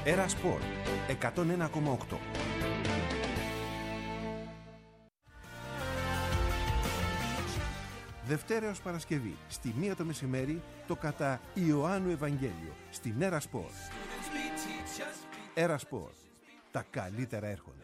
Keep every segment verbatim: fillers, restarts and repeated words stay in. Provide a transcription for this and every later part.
Έρα Σπορ εκατόν ένα κόμμα οκτώ. Δευτέρα έως Παρασκευή, στη μία το μεσημέρι, το κατά Ιωάννου Ευαγγέλιο, στην Έρα Σπορ. Έρα Σπορ. Τα καλύτερα έρχονται.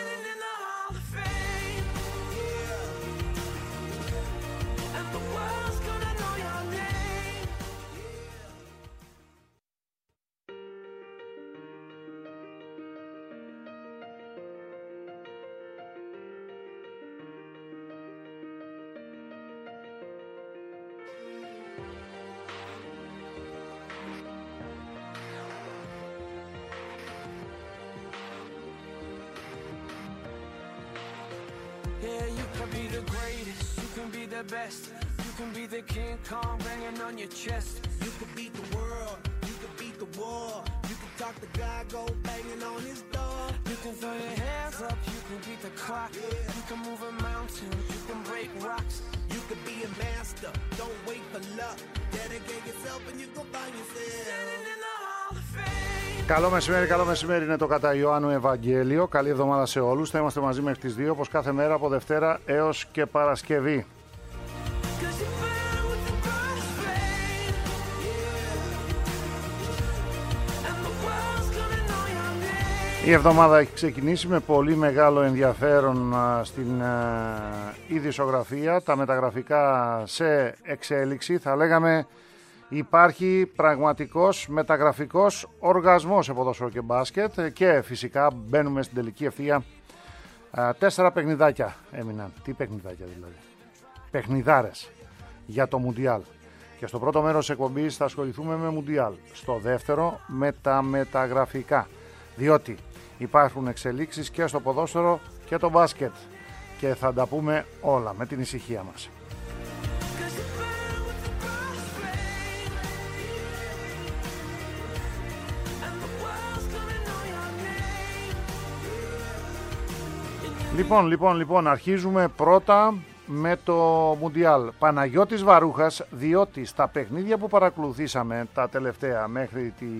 Yeah, you can be the greatest, you can be the best, you can be the King Kong banging on your chest. You can beat the world, you can beat the war, you can talk to God, go banging on his door. You can throw your hands up, you can beat the clock, yeah. You can move a mountain, you can break rocks. You can be a master, don't wait for luck, dedicate yourself and you can find yourself. Standing in the Hall of Fame. Καλό μεσημέρι, καλό μεσημέρι, είναι το κατά Ιωάννου Ευαγγέλιο. Καλή εβδομάδα σε όλους. Θα είμαστε μαζί μέχρι τις δύο, όπως κάθε μέρα από Δευτέρα έως και Παρασκευή. Η εβδομάδα έχει ξεκινήσει με πολύ μεγάλο ενδιαφέρον στην ειδησιογραφία, τα μεταγραφικά σε εξέλιξη. Θα λέγαμε υπάρχει πραγματικός μεταγραφικός οργασμός σε ποδόσφαιρο και μπάσκετ και φυσικά μπαίνουμε στην τελική ευθεία. Τέσσερα παιχνιδάκια έμειναν. Τι παιχνιδάκια δηλαδή? Παιχνιδάρες για το Μουντιάλ. Και στο πρώτο μέρος της εκπομπής θα ασχοληθούμε με Μουντιάλ. Στο δεύτερο με τα μεταγραφικά. Διότι υπάρχουν εξελίξεις και στο ποδόσφαιρο και το μπάσκετ. Και θα τα πούμε όλα με την ησυχία μας. Λοιπόν, λοιπόν, λοιπόν, αρχίζουμε πρώτα με το Μουντιάλ. Παναγιώτης Βαρούχας, διότι στα παιχνίδια που παρακολουθήσαμε τα τελευταία μέχρι τη,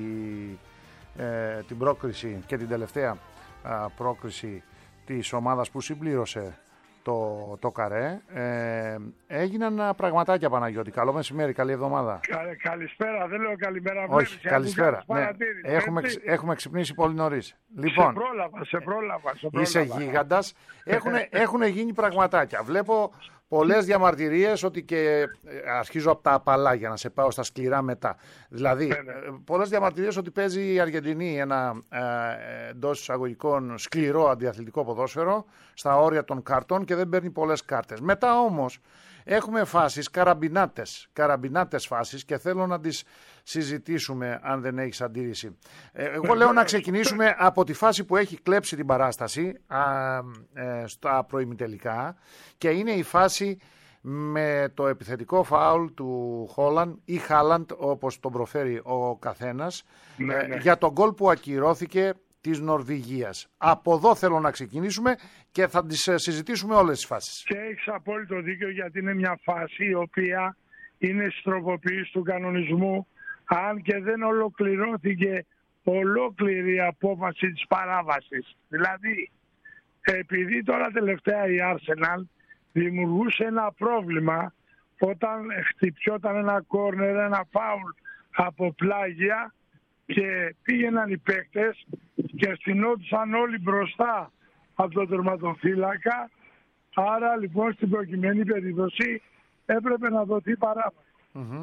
ε, την πρόκριση και την τελευταία α, πρόκριση της ομάδας που συμπλήρωσε το, το καρέ, ε, έγιναν πραγματάκια, Παναγιώτη. Καλό μεσημέρι, καλή εβδομάδα. Κα, καλησπέρα, δεν λέω καλημέρα. Όχι, βλέπεις, καλησπέρα. Ναι. Έχουμε, έχουμε ξυπνήσει πολύ νωρίς. Λοιπόν, σε πρόλαβα, σε πρόλαβα. Σε πρόλαβα. Είσαι γίγαντας. Έχουν, έχουν γίνει πραγματάκια. Βλέπω πολλές διαμαρτυρίες ότι και αρχίζω από τα απαλά για να σε πάω στα σκληρά μετά. Δηλαδή, ναι, ναι. πολλές διαμαρτυρίες ότι παίζει η Αργεντινή ένα ε, εντός εισαγωγικών σκληρό αντιαθλητικό ποδόσφαιρο στα όρια των καρτών και δεν παίρνει πολλές κάρτες. Μετά όμως έχουμε φάσεις, καραμπινάτες, καραμπινάτες φάσεις και θέλω να τις συζητήσουμε αν δεν έχεις αντίρρηση. Εγώ λέω να ξεκινήσουμε από τη φάση που έχει κλέψει την παράσταση α, ε, στα προημιτελικά και είναι η φάση με το επιθετικό φάουλ του Χόλαντ ή Χάλαντ όπως τον προφέρει ο καθένας, ναι, ναι. ε, για τον γκολ που ακυρώθηκε της Νορβηγίας. Από εδώ θέλω να ξεκινήσουμε και θα τις συζητήσουμε όλες τις φάσεις. Και έχεις απόλυτο δίκιο, γιατί είναι μια φάση η οποία είναι στις τροποποιήσεις του κανονισμού, αν και δεν ολοκληρώθηκε ολόκληρη η απόφαση της παράβασης. Δηλαδή, επειδή τώρα τελευταία η Arsenal δημιουργούσε ένα πρόβλημα όταν χτυπιόταν ένα κόρνερ, ένα φάουλ από πλάγια και πήγαιναν οι παίκτες και στηνόντουσαν όλοι μπροστά από τον τερματοφύλακα. Άρα λοιπόν στην προκειμένη περίπτωση έπρεπε να δοθεί παράβαση. Mm-hmm.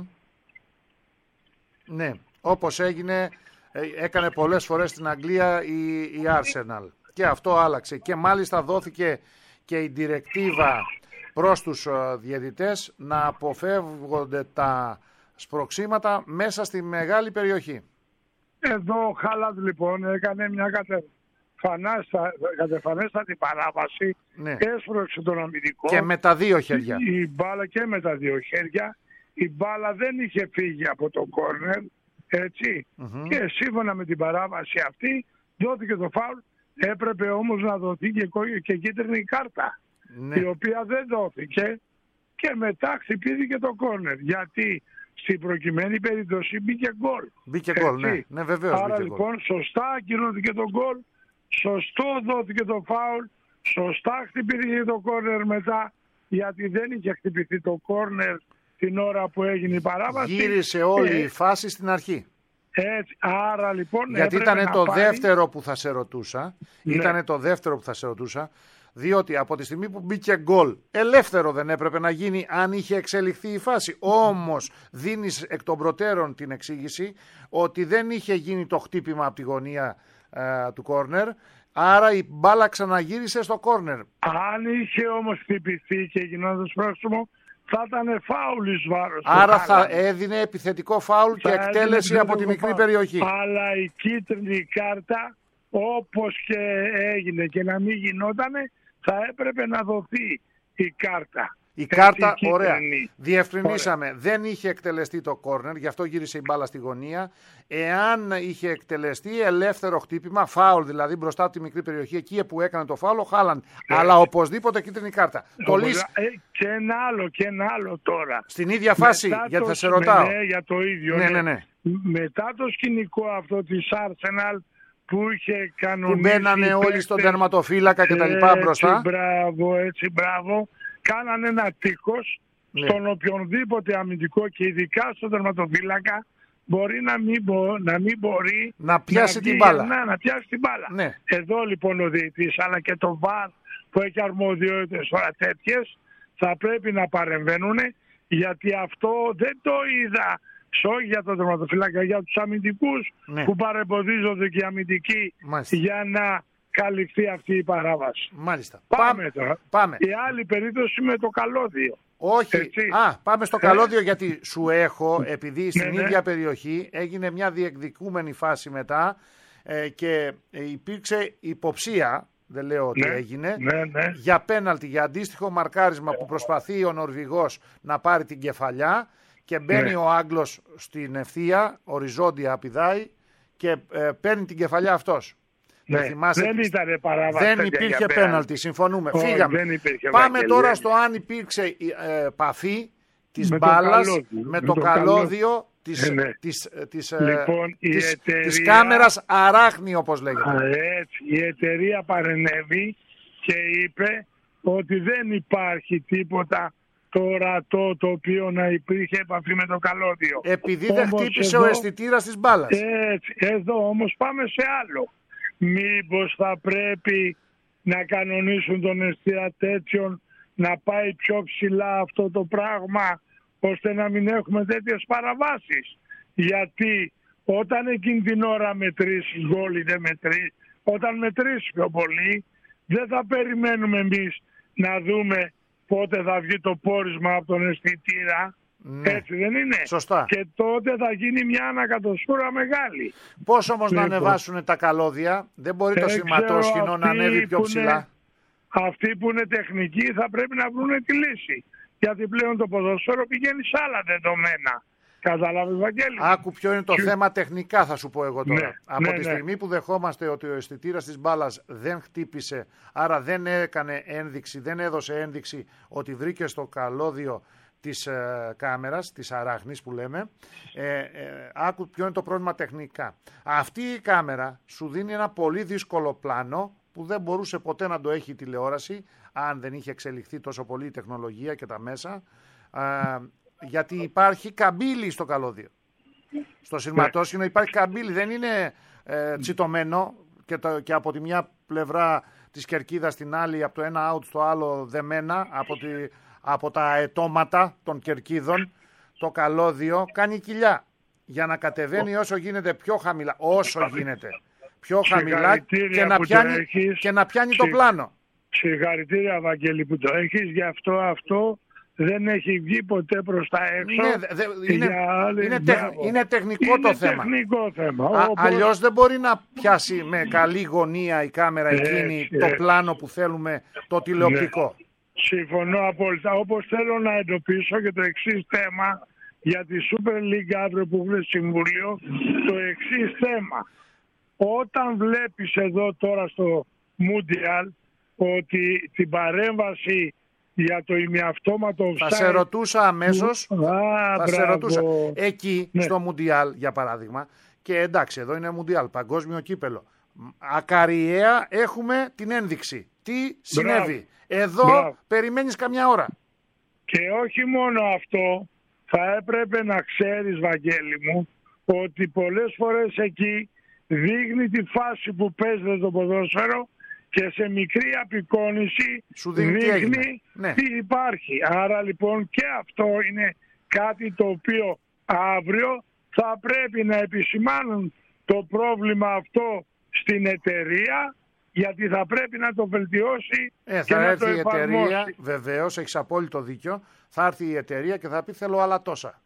Ναι, όπως έγινε, έκανε πολλές φορές στην Αγγλία η, η Arsenal και αυτό άλλαξε και μάλιστα δόθηκε και η διρεκτίβα προς τους διαιτητές να αποφεύγονται τα σπροξήματα μέσα στη μεγάλη περιοχή. Εδώ ο Χάλαντ λοιπόν έκανε μια κατεφανέστατη παράβαση, ναι. Έσπρωξε τον αμυντικό και με τα δύο χέρια. Η, η μπάλα και με τα δύο χέρια. Η μπάλα δεν είχε φύγει από το κόρνερ, έτσι. Mm-hmm. Και σύμφωνα με την παράβαση αυτή δόθηκε το φάουλ. Έπρεπε όμως να δοθεί και, και κίτρινη κάρτα, ναι. Η οποία δεν δόθηκε και μετά χτυπήθηκε το κόρνερ. Γιατί στην προκειμένη περίπτωση μπήκε γκολ. Μπήκε γκολ, ναι, ναι βεβαίως. Άρα λοιπόν γκολ. Σωστά ακυρώθηκε το γκολ, σωστό δόθηκε το φάουλ, σωστά χτυπήθηκε το κόρνερ μετά, γιατί δεν είχε χτυπηθεί το κόρνερ την ώρα που έγινε η παράβαση. Γύρισε όλη ε, η φάση στην αρχή. Έτσι, άρα λοιπόν γιατί ήταν το πάρει... δεύτερο που θα σε ρωτούσα, ναι. Ήταν το δεύτερο που θα σε ρωτούσα, διότι από τη στιγμή που μπήκε γκολ, ελεύθερο δεν έπρεπε να γίνει αν είχε εξελιχθεί η φάση. Όμως δίνεις εκ των προτέρων την εξήγηση ότι δεν είχε γίνει το χτύπημα από τη γωνία ε, του κόρνερ, άρα η μπάλα ξαναγύρισε στο κόρνερ. Αν είχε όμως χτυπηθεί και γινόταν σπρόξιμο, θα ήταν φάουλ εις βάρος. Άρα θα έδινε επιθετικό φάουλ και εκτέλεση από τη μικρή περιοχή. Αλλά η κίτρινη κάρτα, όπως και έγινε και να μην γινότανε, θα έπρεπε να δοθεί η κάρτα. Η κάρτα, η ωραία. Διευκρινίσαμε, ωραία. Δεν είχε εκτελεστεί το κόρνερ, γι' αυτό γύρισε η μπάλα στη γωνία. Εάν είχε εκτελεστεί ελεύθερο χτύπημα, φάουλ δηλαδή μπροστά από τη μικρή περιοχή, εκεί που έκανε το φάουλ ο Χάλαντ. Αλλά οπωσδήποτε κίτρινη κάρτα. Το λύση... ε, και ένα άλλο, και ένα άλλο τώρα. Στην ίδια φάση, μετά γιατί το... θα σε ρωτάω. Ναι, για το ίδιο. Ναι, ναι. Ναι, ναι. Μετά το σκηνικό αυτό της Arsenal που είχε κανονίσει... Που μπαίνανε όλοι στον τερματοφύλακα και τα λοιπά μπροστά. Έτσι, μπράβο, έτσι, μπράβο. Κάνανε ένα τείχος, ναι, στον οποιονδήποτε αμυντικό και ειδικά στον τερματοφύλακα μπορεί να μην, μπο, να μην μπορεί να πιάσει να την μπάλα. Να, να πιάσει την μπάλα. Ναι. Εδώ λοιπόν ο διαιτητής αλλά και το βαρ που έχει αρμοδιότητες τώρα τέτοιες θα πρέπει να παρεμβαίνουν, γιατί αυτό δεν το είδα όχι για τον τερματοφύλακα, για τους αμυντικούς, ναι, που παρεμποδίζονται και οι αμυντικοί. Μάλιστα. Για να καλυφθεί αυτή η παράβαση. Μάλιστα. Πάμε τώρα. Πάμε. Η άλλη περίπτωση με το καλώδιο. Όχι. Έτσι. Α, πάμε στο ε. καλώδιο, γιατί σου έχω, επειδή στην ναι, ίδια ναι. περιοχή έγινε μια διεκδικούμενη φάση μετά ε, και υπήρξε υποψία, δεν λέω ότι ναι, έγινε, ναι, ναι. για πέναλτι, για αντίστοιχο μαρκάρισμα που προσπαθεί ο Νορβηγός να πάρει την κεφαλιά και μπαίνει, ναι, ο Άγγλος στην ευθεία, οριζόντια πηδάει και ε, παίρνει την κεφαλιά αυτός. Ναι, δεν ήταν παράβαση. Δεν υπήρχε πέναλτι, συμφωνούμε. Oh, Φύγαμε. Πάμε Βαγγέλη. Τώρα στο αν υπήρξε ε, παφή της μπάλας με, με το, το καλώδιο της, ναι, της, της, λοιπόν, της, εταιρεία, της κάμερας αράχνη, όπως λέγεται. Α, έτσι, η εταιρεία παρενέβη και είπε ότι δεν υπάρχει τίποτα το ορατό το οποίο να υπήρχε επαφή με το καλώδιο. Επειδή δεν χτύπησε εδώ, ο αισθητήρας της μπάλας. Έτσι, εδώ όμως πάμε σε άλλο. Μήπως θα πρέπει να κανονίσουν τον αισθητήρα τέτοιον να πάει πιο ψηλά αυτό το πράγμα, ώστε να μην έχουμε τέτοιες παραβάσεις. Γιατί όταν εκείνη την ώρα μετρήσεις γκολ ή δεν μετρήσεις, όταν μετρήσεις πιο πολύ, δεν θα περιμένουμε εμείς να δούμε πότε θα βγει το πόρισμα από τον αισθητήρα. Ναι. Έτσι δεν είναι? Σωστά. Και τότε θα γίνει μια ανακατοσούρα μεγάλη. Πώς όμως λοιπόν να ανεβάσουν τα καλώδια? Δεν μπορεί το σηματόσχηνο να ανέβει πιο ψηλά. Είναι, αυτοί που είναι τεχνικοί θα πρέπει να βρουν τη λύση. Γιατί πλέον το ποδόσφαιρο πηγαίνει σε άλλα δεδομένα. Καταλάβεις, Βαγγέλη? Άκου ποιο είναι το και... θέμα τεχνικά, θα σου πω εγώ τώρα. Ναι, Από ναι, τη ναι. στιγμή που δεχόμαστε ότι ο αισθητήρας της μπάλας δεν χτύπησε, άρα δεν έκανε ένδειξη, δεν έδωσε ένδειξη ότι βρήκε στο καλώδιο της ε, κάμερας, της αράχνης που λέμε, ε, ε, άκου ποιο είναι το πρόβλημα τεχνικά. Αυτή η κάμερα σου δίνει ένα πολύ δύσκολο πλάνο που δεν μπορούσε ποτέ να το έχει η τηλεόραση, αν δεν είχε εξελιχθεί τόσο πολύ η τεχνολογία και τα μέσα, ε, γιατί υπάρχει καμπύλη στο καλώδιο. Στο σειρματόσχηνο υπάρχει καμπύλη, δεν είναι ε, τσιτωμένο και, το, και από τη μια πλευρά της κερκίδας στην άλλη, από το ένα out στο άλλο δεμένα, από τη... από τα αετώματα των κερκίδων, το καλώδιο κάνει κοιλιά για να κατεβαίνει όσο γίνεται πιο χαμηλά, όσο γίνεται πιο χαμηλά και να, πιάνει, έχεις, και να πιάνει το πλάνο. Συγχαρητήρια, Βαγγέλη, που το έχεις, γι' αυτό αυτό δεν έχει βγει ποτέ προς τα έξω. Ναι, δε, είναι, άλλη, είναι, τεχ, είναι τεχνικό είναι το θέμα. Τεχνικό θέμα. Α, όπως... Αλλιώς δεν μπορεί να πιάσει με καλή γωνία η κάμερα εκείνη έτσι, το πλάνο που θέλουμε, το τηλεοπτικό. Ναι. Συμφωνώ απόλυτα. Όπως θέλω να εντοπίσω και το εξής θέμα για τη Super League αύριο που βγει Συμβούλιο, το εξής θέμα. Όταν βλέπεις εδώ τώρα στο Mundial ότι την παρέμβαση για το ημιαυτόματο offside. Θα σε ρωτούσα αμέσως, Α, θα μπράβο. σε ρωτούσα. Εκεί, Ναι. στο Μουντιάλ, για παράδειγμα, και εντάξει, εδώ είναι Μουντιάλ, παγκόσμιο κύπελο. Ακαριέα έχουμε την ένδειξη. Τι συνέβη. Εδώ Μπράβο. περιμένεις καμιά ώρα. Και όχι μόνο αυτό, θα έπρεπε να ξέρεις, Βαγγέλη μου, ότι πολλές φορές εκεί δείχνει τη φάση που παίζεται το ποδόσφαιρο και σε μικρή απεικόνηση Σου δείχνει τι έγινε. δείχνει Ναι. τι υπάρχει. Άρα λοιπόν και αυτό είναι κάτι το οποίο αύριο θα πρέπει να επισημάνουν το πρόβλημα αυτό στην εταιρεία, γιατί θα πρέπει να το βελτιώσει Ε, και θα να έρθει το η εταιρεία, εφαρμόσει. βεβαίως, έχεις απόλυτο δίκιο. Θα έρθει η εταιρεία και θα πει θέλω άλλα τόσα.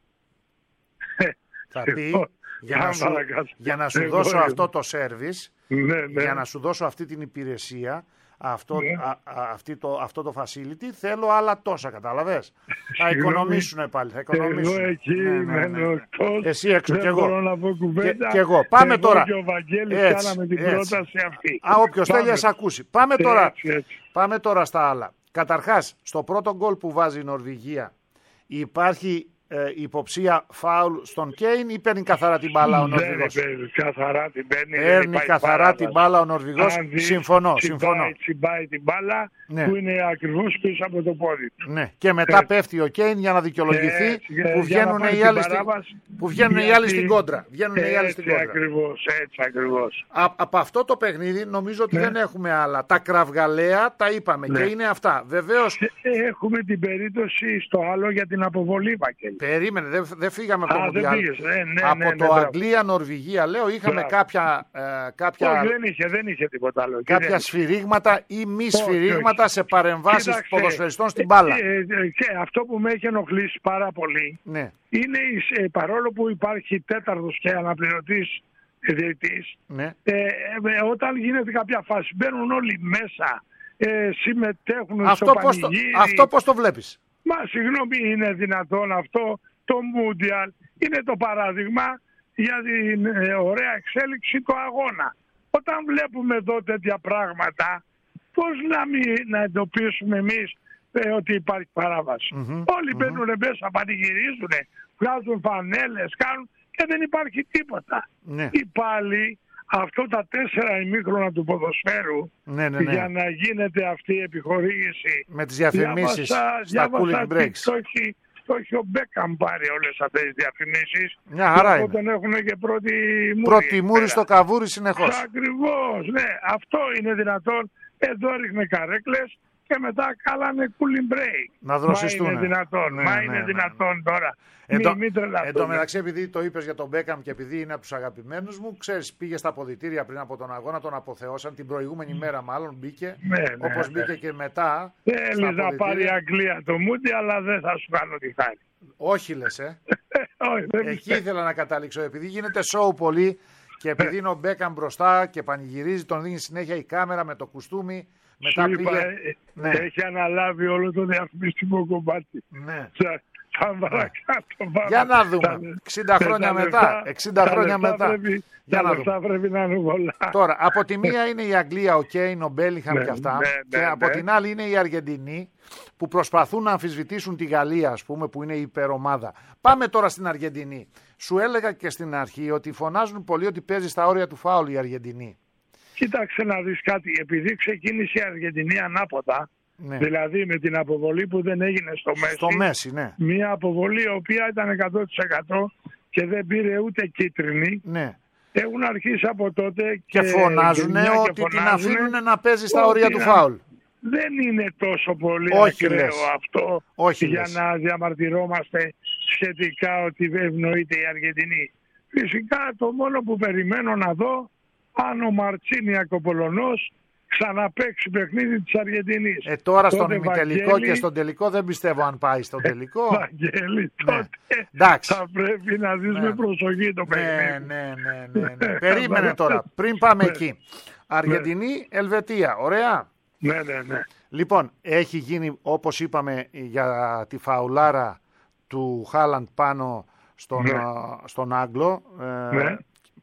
Θα πει για να σου, για να σου Εγώ δώσω είμαι. αυτό το σέρβις, Ναι, ναι. για να σου δώσω αυτή την υπηρεσία, αυτό, Ναι. α, α, αυτή το, αυτό το facility, θέλω άλλα τόσα, κατάλαβες. Θα Συγγνώμη. οικονομήσουν πάλι, θα οικονομήσουν. Εγώ εκεί Ναι, ναι, ναι, μένω ναι. εκτός. Εσύ έξω δεν κι εγώ. μπορώ να πω κουβέντα. Και- κι εγώ. Πάμε εγώ τώρα. και ο Βαγγέλης Έτσι, κάναμε την έτσι. πρόταση αυτή. Α, όποιος Πάμε. θέλει να σε ακούσει. Πάμε τώρα, Έτσι, έτσι. πάμε τώρα στα άλλα. Καταρχάς, στο πρώτο γκολ που βάζει η Νορβηγία υπάρχει ε, υποψία φάουλ στον Κέιν ή παίρνει καθαρά την μπάλα ο Δεν Νορβηγός. παίρνει, καθαρά την παίρνει. δεν Παίρνει υπάρχει καθαρά παράβαση. την μπάλα ο Νορβηγός. Αν δεις, Συμφωνώ, τσιμπάει, συμφωνώ. τσιμπάει την μπάλα Ναι. που είναι ακριβώς πίσω από το πόδι του. Ναι. Και μετά Έτσι. πέφτει ο Κέιν για να δικαιολογηθεί Έτσι, που για να βγαίνουν πάρει οι την άλλοι, στην... παράβαση, που βγαίνουν οι γιατί- άλλοι στην κόντρα. Βγαίνουν οι άλλοι στην Έτσι κόντρα. ακριβώς, έτσι ακριβώς. Α, από αυτό το παιχνίδι νομίζω ότι Ναι. δεν έχουμε άλλα. Τα κραυγαλαία τα είπαμε Ναι. και είναι αυτά. Βεβαίως, Έχουμε την περίπτωση στο άλλο για την αποβολή, Βαγγέλη. περίμενε, δεν δεν φύγαμε από το Α, δεν Μουντιάλ. πήγες. Ναι, ναι, Από ναι, ναι, το μπράβο. Αγγλία-Νορβηγία, λέω, είχαμε Μπράβο. κάποια, ε, κάποια, Όχι, δεν είχε, δεν είχε τίποτα άλλο. κάποια Δεν- σφυρίγματα ή μη όχι. σφυρίγματα σε παρεμβάσεις Κοίταξε, ποδοσφαιριστών στην μπάλα. ε, ε, και αυτό που με έχει ενοχλήσει πάρα πολύ Ναι, είναι η- ε, παρόλο που υπάρχει τέταρτος και αναπληρωτής διαιτητής, ναι. ε, ε, όταν γίνεται κάποια φάση μπαίνουν όλοι μέσα, ε, συμμετέχουν Αυτό στο πώς, το, πανηγύρι. αυτό πώς το βλέπεις. Μα συγγνώμη, είναι δυνατόν αυτό? Το Μούντιαλ είναι το παράδειγμα για την ε, ωραία εξέλιξη του αγώνα. Όταν βλέπουμε εδώ τέτοια πράγματα, πώς να μην να εντοπίσουμε εμείς ε, ότι υπάρχει παράβαση. Μμμ, Όλοι μμμ. μπαίνουν μέσα, πανηγυρίζουν, βγάζουν φανέλες, κάνουν και δεν υπάρχει τίποτα. Ναι. Ή πάλι αυτό τα τέσσερα ημίχρονα του ποδοσφαίρου, Ναι, ναι, ναι. για να γίνεται αυτή η επιχορήγηση. Με τις διαφημίσεις Διάβασα- στα διάβασα cooling ότι breaks. Το έχει, το έχει ο Μπέκαμ πάρει όλες αυτές τις διαφημίσεις. Μια χαρά και είναι. τον έχουν και πρώτη μούρη. Πρώτη μούρη στο καβούρι συνεχώς. Ακριβώς, ναι. Αυτό είναι δυνατόν. Εδώ ρίχνε καρέκλες και μετά κάλανε cooling break. Να δροσιστούν. Μα είναι δυνατόν. Ναι, Μα ναι, είναι ναι, ναι. δυνατόν τώρα. Εν τω- Μην, μην τρελαθούμε. εν τω μεταξύ, επειδή το είπες για τον Μπέκαμ και επειδή είναι από τους αγαπημένους μου, ξέρεις, πήγε στα αποδυτήρια πριν από τον αγώνα, τον αποθεώσαν την προηγούμενη μέρα, μάλλον μπήκε. Ναι, ναι, όπως ναι. μπήκε και μετά. Θέλεις στα να πάρει η αποδυτήρια. Αγγλία το Μούντι, αλλά δεν θα σου κάνω τη χάρη. Όχι, λες, ε. Όχι, δεν Εκεί πιστεύω. ήθελα να καταλήξω. Επειδή γίνεται show πολύ και επειδή είναι ο Μπέκαμ μπροστά και πανηγυρίζει, τον δίνει συνέχεια η κάμερα με το κουστούμι. Μετά Σου είπα, πήγε. ε, Ναι. έχει αναλάβει όλο το διαφημιστικό κομμάτι. Ναι. Θα- Θα παρακάτω πάμε. Για να δούμε. Τα- εξήντα τα χρόνια λεφτά- μετά. εξήντα τα χρόνια λεφτά μετά. Πρέπει, Για τα να λεφτά πρέπει να είναι πολλά. Τώρα, από τη μία είναι η Αγγλία, ο Κέιν, ο Μπέλιχαμ Ναι, και αυτά. ναι, και ναι, από ναι. την άλλη είναι η Αργεντινή που προσπαθούν να αμφισβητήσουν τη Γαλλία, ας πούμε, που είναι η υπερομάδα. Πάμε τώρα στην Αργεντινή. Σου έλεγα και στην αρχή ότι φωνάζουν πολύ ότι παίζει στα όρια του φάουλ η Αργεντινή. Κοίταξε να δεις κάτι. Επειδή ξεκίνησε η Αργεντινή ανάποδα, Ναι. δηλαδή με την αποβολή που δεν έγινε στο Μέση, Στο Μέση, ναι. μια αποβολή η οποία ήταν εκατό τοις εκατό και δεν πήρε ούτε κίτρινη, ναι. έχουν αρχίσει από τότε Και, και, φωνάζουν γενιά και ότι την φωνάζουνε αφήνουν να παίζει στα ότι όρια του να- φάουλ. Δεν είναι τόσο πολύ Όχι, ακραίο λες. αυτό Όχι, για λες. να διαμαρτυρόμαστε σχετικά ότι δεν ευνοείται η Αργεντινή. Φυσικά το μόνο που περιμένω να δω αν ο Μαρτσίνιακ ο Πολωνός ξαναπαίξει παιχνίδι της Αργεντινής. Ε, τώρα στον Τότε, ημιτελικό Βαγγέλη, και στον τελικό δεν πιστεύω αν πάει στον τελικό. Βαγγέλη, Ναι. τότε Εντάξει. θα πρέπει να δεις Ναι. με προσοχή το Ναι, παιχνίδι. ναι, ναι, ναι, ναι. Περίμενε τώρα. Πριν πάμε εκεί. Αργεντινή, Ελβετία. Ωραία. Ναι, ναι, ναι. Λοιπόν, έχει γίνει όπως είπαμε για τη φαουλάρα του Χάλαντ πάνω στον, Ναι. α, στον Άγγλο. Ε, Ναι.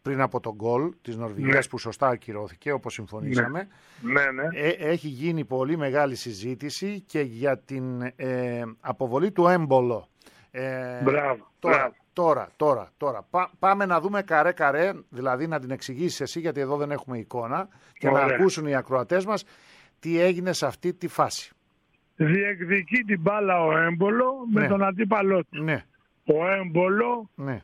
πριν από τον γκολ της Νορβηγίας, ναι, που σωστά ακυρώθηκε όπως συμφωνήσαμε. Ναι, ναι, ναι. Ε, έχει γίνει πολύ μεγάλη συζήτηση και για την ε, αποβολή του Έμπολο. Ε, μπράβο, τώρα, μπράβο. τώρα, τώρα, τώρα. Πά, πάμε να δούμε καρέ καρέ, δηλαδή να την εξηγήσεις εσύ, γιατί εδώ δεν έχουμε εικόνα, και ωραία, να ακούσουν οι ακροατές μας τι έγινε σε αυτή τη φάση. Διεκδικεί την μπάλα ο Έμπολο, ναι, με τον αντίπαλό του. Ναι. Ο Έμπολο, ναι,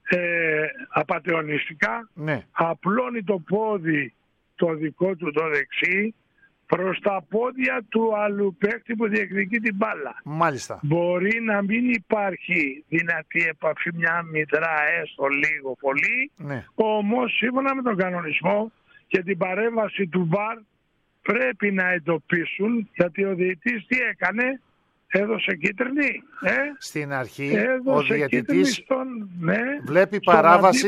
ε, απατεωνιστικά, ναι, απλώνει το πόδι το δικό του το δεξί προς τα πόδια του άλλου παίκτη που διεκδικεί την μπάλα. Μάλιστα. Μπορεί να μην υπάρχει δυνατή επαφή, μια μητρά έστω λίγο πολύ, ναι, όμως σύμφωνα με τον κανονισμό και την παρέμβαση του βαρ πρέπει να εντοπίσουν, γιατί ο διαιτητής τι έκανε? Έδωσε κίτρινη. Ε? Στην αρχή έδωσε ο διαιτητής στον, ναι, βλέπει παράβαση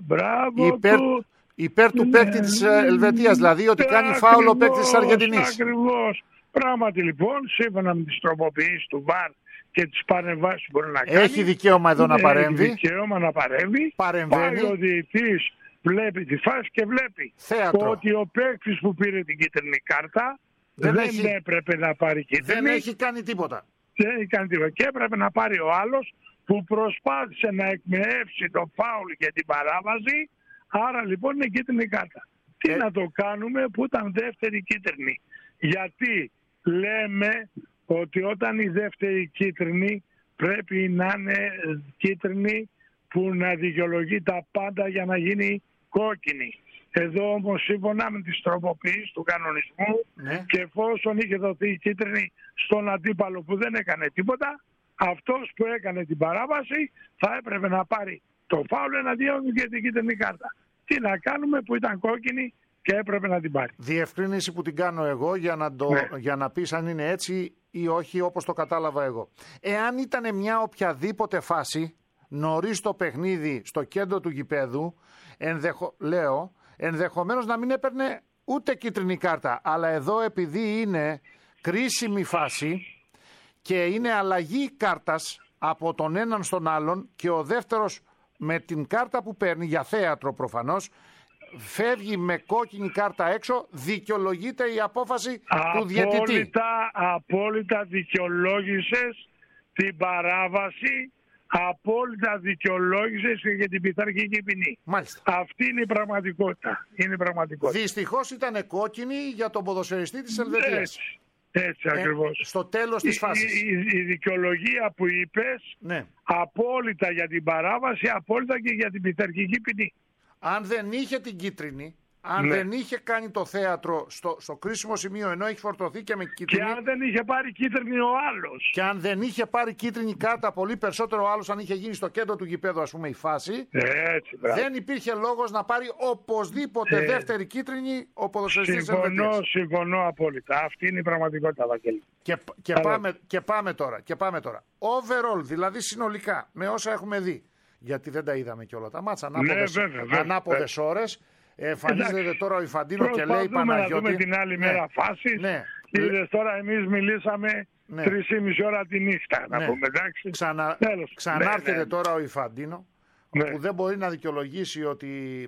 υπέρ, του, υπέρ του, ναι, παίκτη της Ελβετίας, δηλαδή ότι κάνει φάουλ ο παίκτης της Αργεντινής. Ακριβώς. Πράγματι λοιπόν, σύμφωνα με τις τροποποιήσεις του βαρ και τις παρεμβάσεις που μπορεί να κάνει, έχει δικαίωμα εδώ να παρέμβει. Έχει δικαίωμα να παρέμβει. Παρεμβαίνει. Πάει ο διαιτητής, βλέπει τη φάση και βλέπει θέατρο, ότι ο παίκτης που πήρε την κίτρινη κάρτα δεν, δεν έχει, έπρεπε να πάρει κίτρινη. Δεν έχει κάνει τίποτα. Δεν έχει κάνει τίποτα. Και έπρεπε να πάρει ο άλλος που προσπάθησε να εκμεεύσει το φάουλ και την παράβαση. Άρα λοιπόν είναι κίτρινη κάρτα. Τι ε... να το κάνουμε που ήταν δεύτερη κίτρινη? Γιατί λέμε ότι όταν η δεύτερη κίτρινη πρέπει να είναι κίτρινη που να δικαιολογεί τα πάντα για να γίνει κόκκινη. Εδώ όμως σύμφωνα με τις τροποποιήσεις του κανονισμού, ναι, και εφόσον είχε δοθεί η κίτρινη στον αντίπαλο που δεν έκανε τίποτα, αυτός που έκανε την παράβαση θα έπρεπε να πάρει το φάουλ εναντίον του και την κίτρινη κάρτα. Τι να κάνουμε που ήταν κόκκινη και έπρεπε να την πάρει. Διευκρίνηση που την κάνω εγώ για να, το, ναι, για να πεις αν είναι έτσι ή όχι όπως το κατάλαβα εγώ. Εάν ήταν μια οποιαδήποτε φάση νωρίς το παιχνίδι στο κέντρο του γηπέδου, ενδεχο, λέω, ενδεχομένως να μην έπαιρνε ούτε κίτρινη κάρτα. Αλλά εδώ επειδή είναι κρίσιμη φάση και είναι αλλαγή κάρτας από τον έναν στον άλλον και ο δεύτερος με την κάρτα που παίρνει, για θέατρο προφανώς, φεύγει με κόκκινη κάρτα έξω, δικαιολογείται η απόφαση απόλυτα, του διαιτητή. Απόλυτα, απόλυτα δικαιολόγησες την παράβαση. Απόλυτα δικαιολόγησες και την πειθαρχική ποινή. Μάλιστα. Αυτή είναι η πραγματικότητα. Είναι η πραγματικότητα. Δυστυχώς ήταν κόκκινη για τον ποδοσφαιριστή της Ελβετίας. Έτσι, έτσι ε, ακριβώς. Στο τέλος της φάσης. Η, η, η δικαιολογία που είπες, ναι, απόλυτα για την παράβαση, απόλυτα και για την πειθαρχική ποινή. Αν δεν είχε την κίτρινη, αν, ναι, δεν είχε κάνει το θέατρο στο, στο κρίσιμο σημείο, ενώ έχει φορτωθεί και με κίτρινη. Και αν δεν είχε πάρει κίτρινη ο άλλος. Και αν δεν είχε πάρει κίτρινη κάρτα, πολύ περισσότερο ο άλλος, αν είχε γίνει στο κέντρο του γηπέδου, ας πούμε, η φάση. Έτσι, δεν υπήρχε λόγος να πάρει οπωσδήποτε ε, δεύτερη κίτρινη ο ποδοσφαιριστής της Ελβετίας. Συμφωνώ, συμφωνώ απόλυτα. Αυτή είναι η πραγματικότητα, Βαγγέλη. Και, και, πάμε, και, πάμε τώρα, και πάμε τώρα. Overall, δηλαδή συνολικά, με όσα έχουμε δει. Γιατί δεν τα είδαμε και όλα τα μάτσα. Ανάποδες, ναι, ανάποδες ώρες. Εμφανίζεται τώρα ο Ιφαντίνο και λέει Παναγιώτη. Να δούμε την άλλη, ναι, μέρα φάσεις. Ναι. Είδες τώρα, εμείς μιλήσαμε, ναι, τρεις και μισή ώρα τη νύχτα. Να, ναι, πούμε, εντάξει. Ξανα... Ξανάρθετε, ναι, ναι, τώρα ο Ιφαντίνο, ναι, που δεν μπορεί να δικαιολογήσει ότι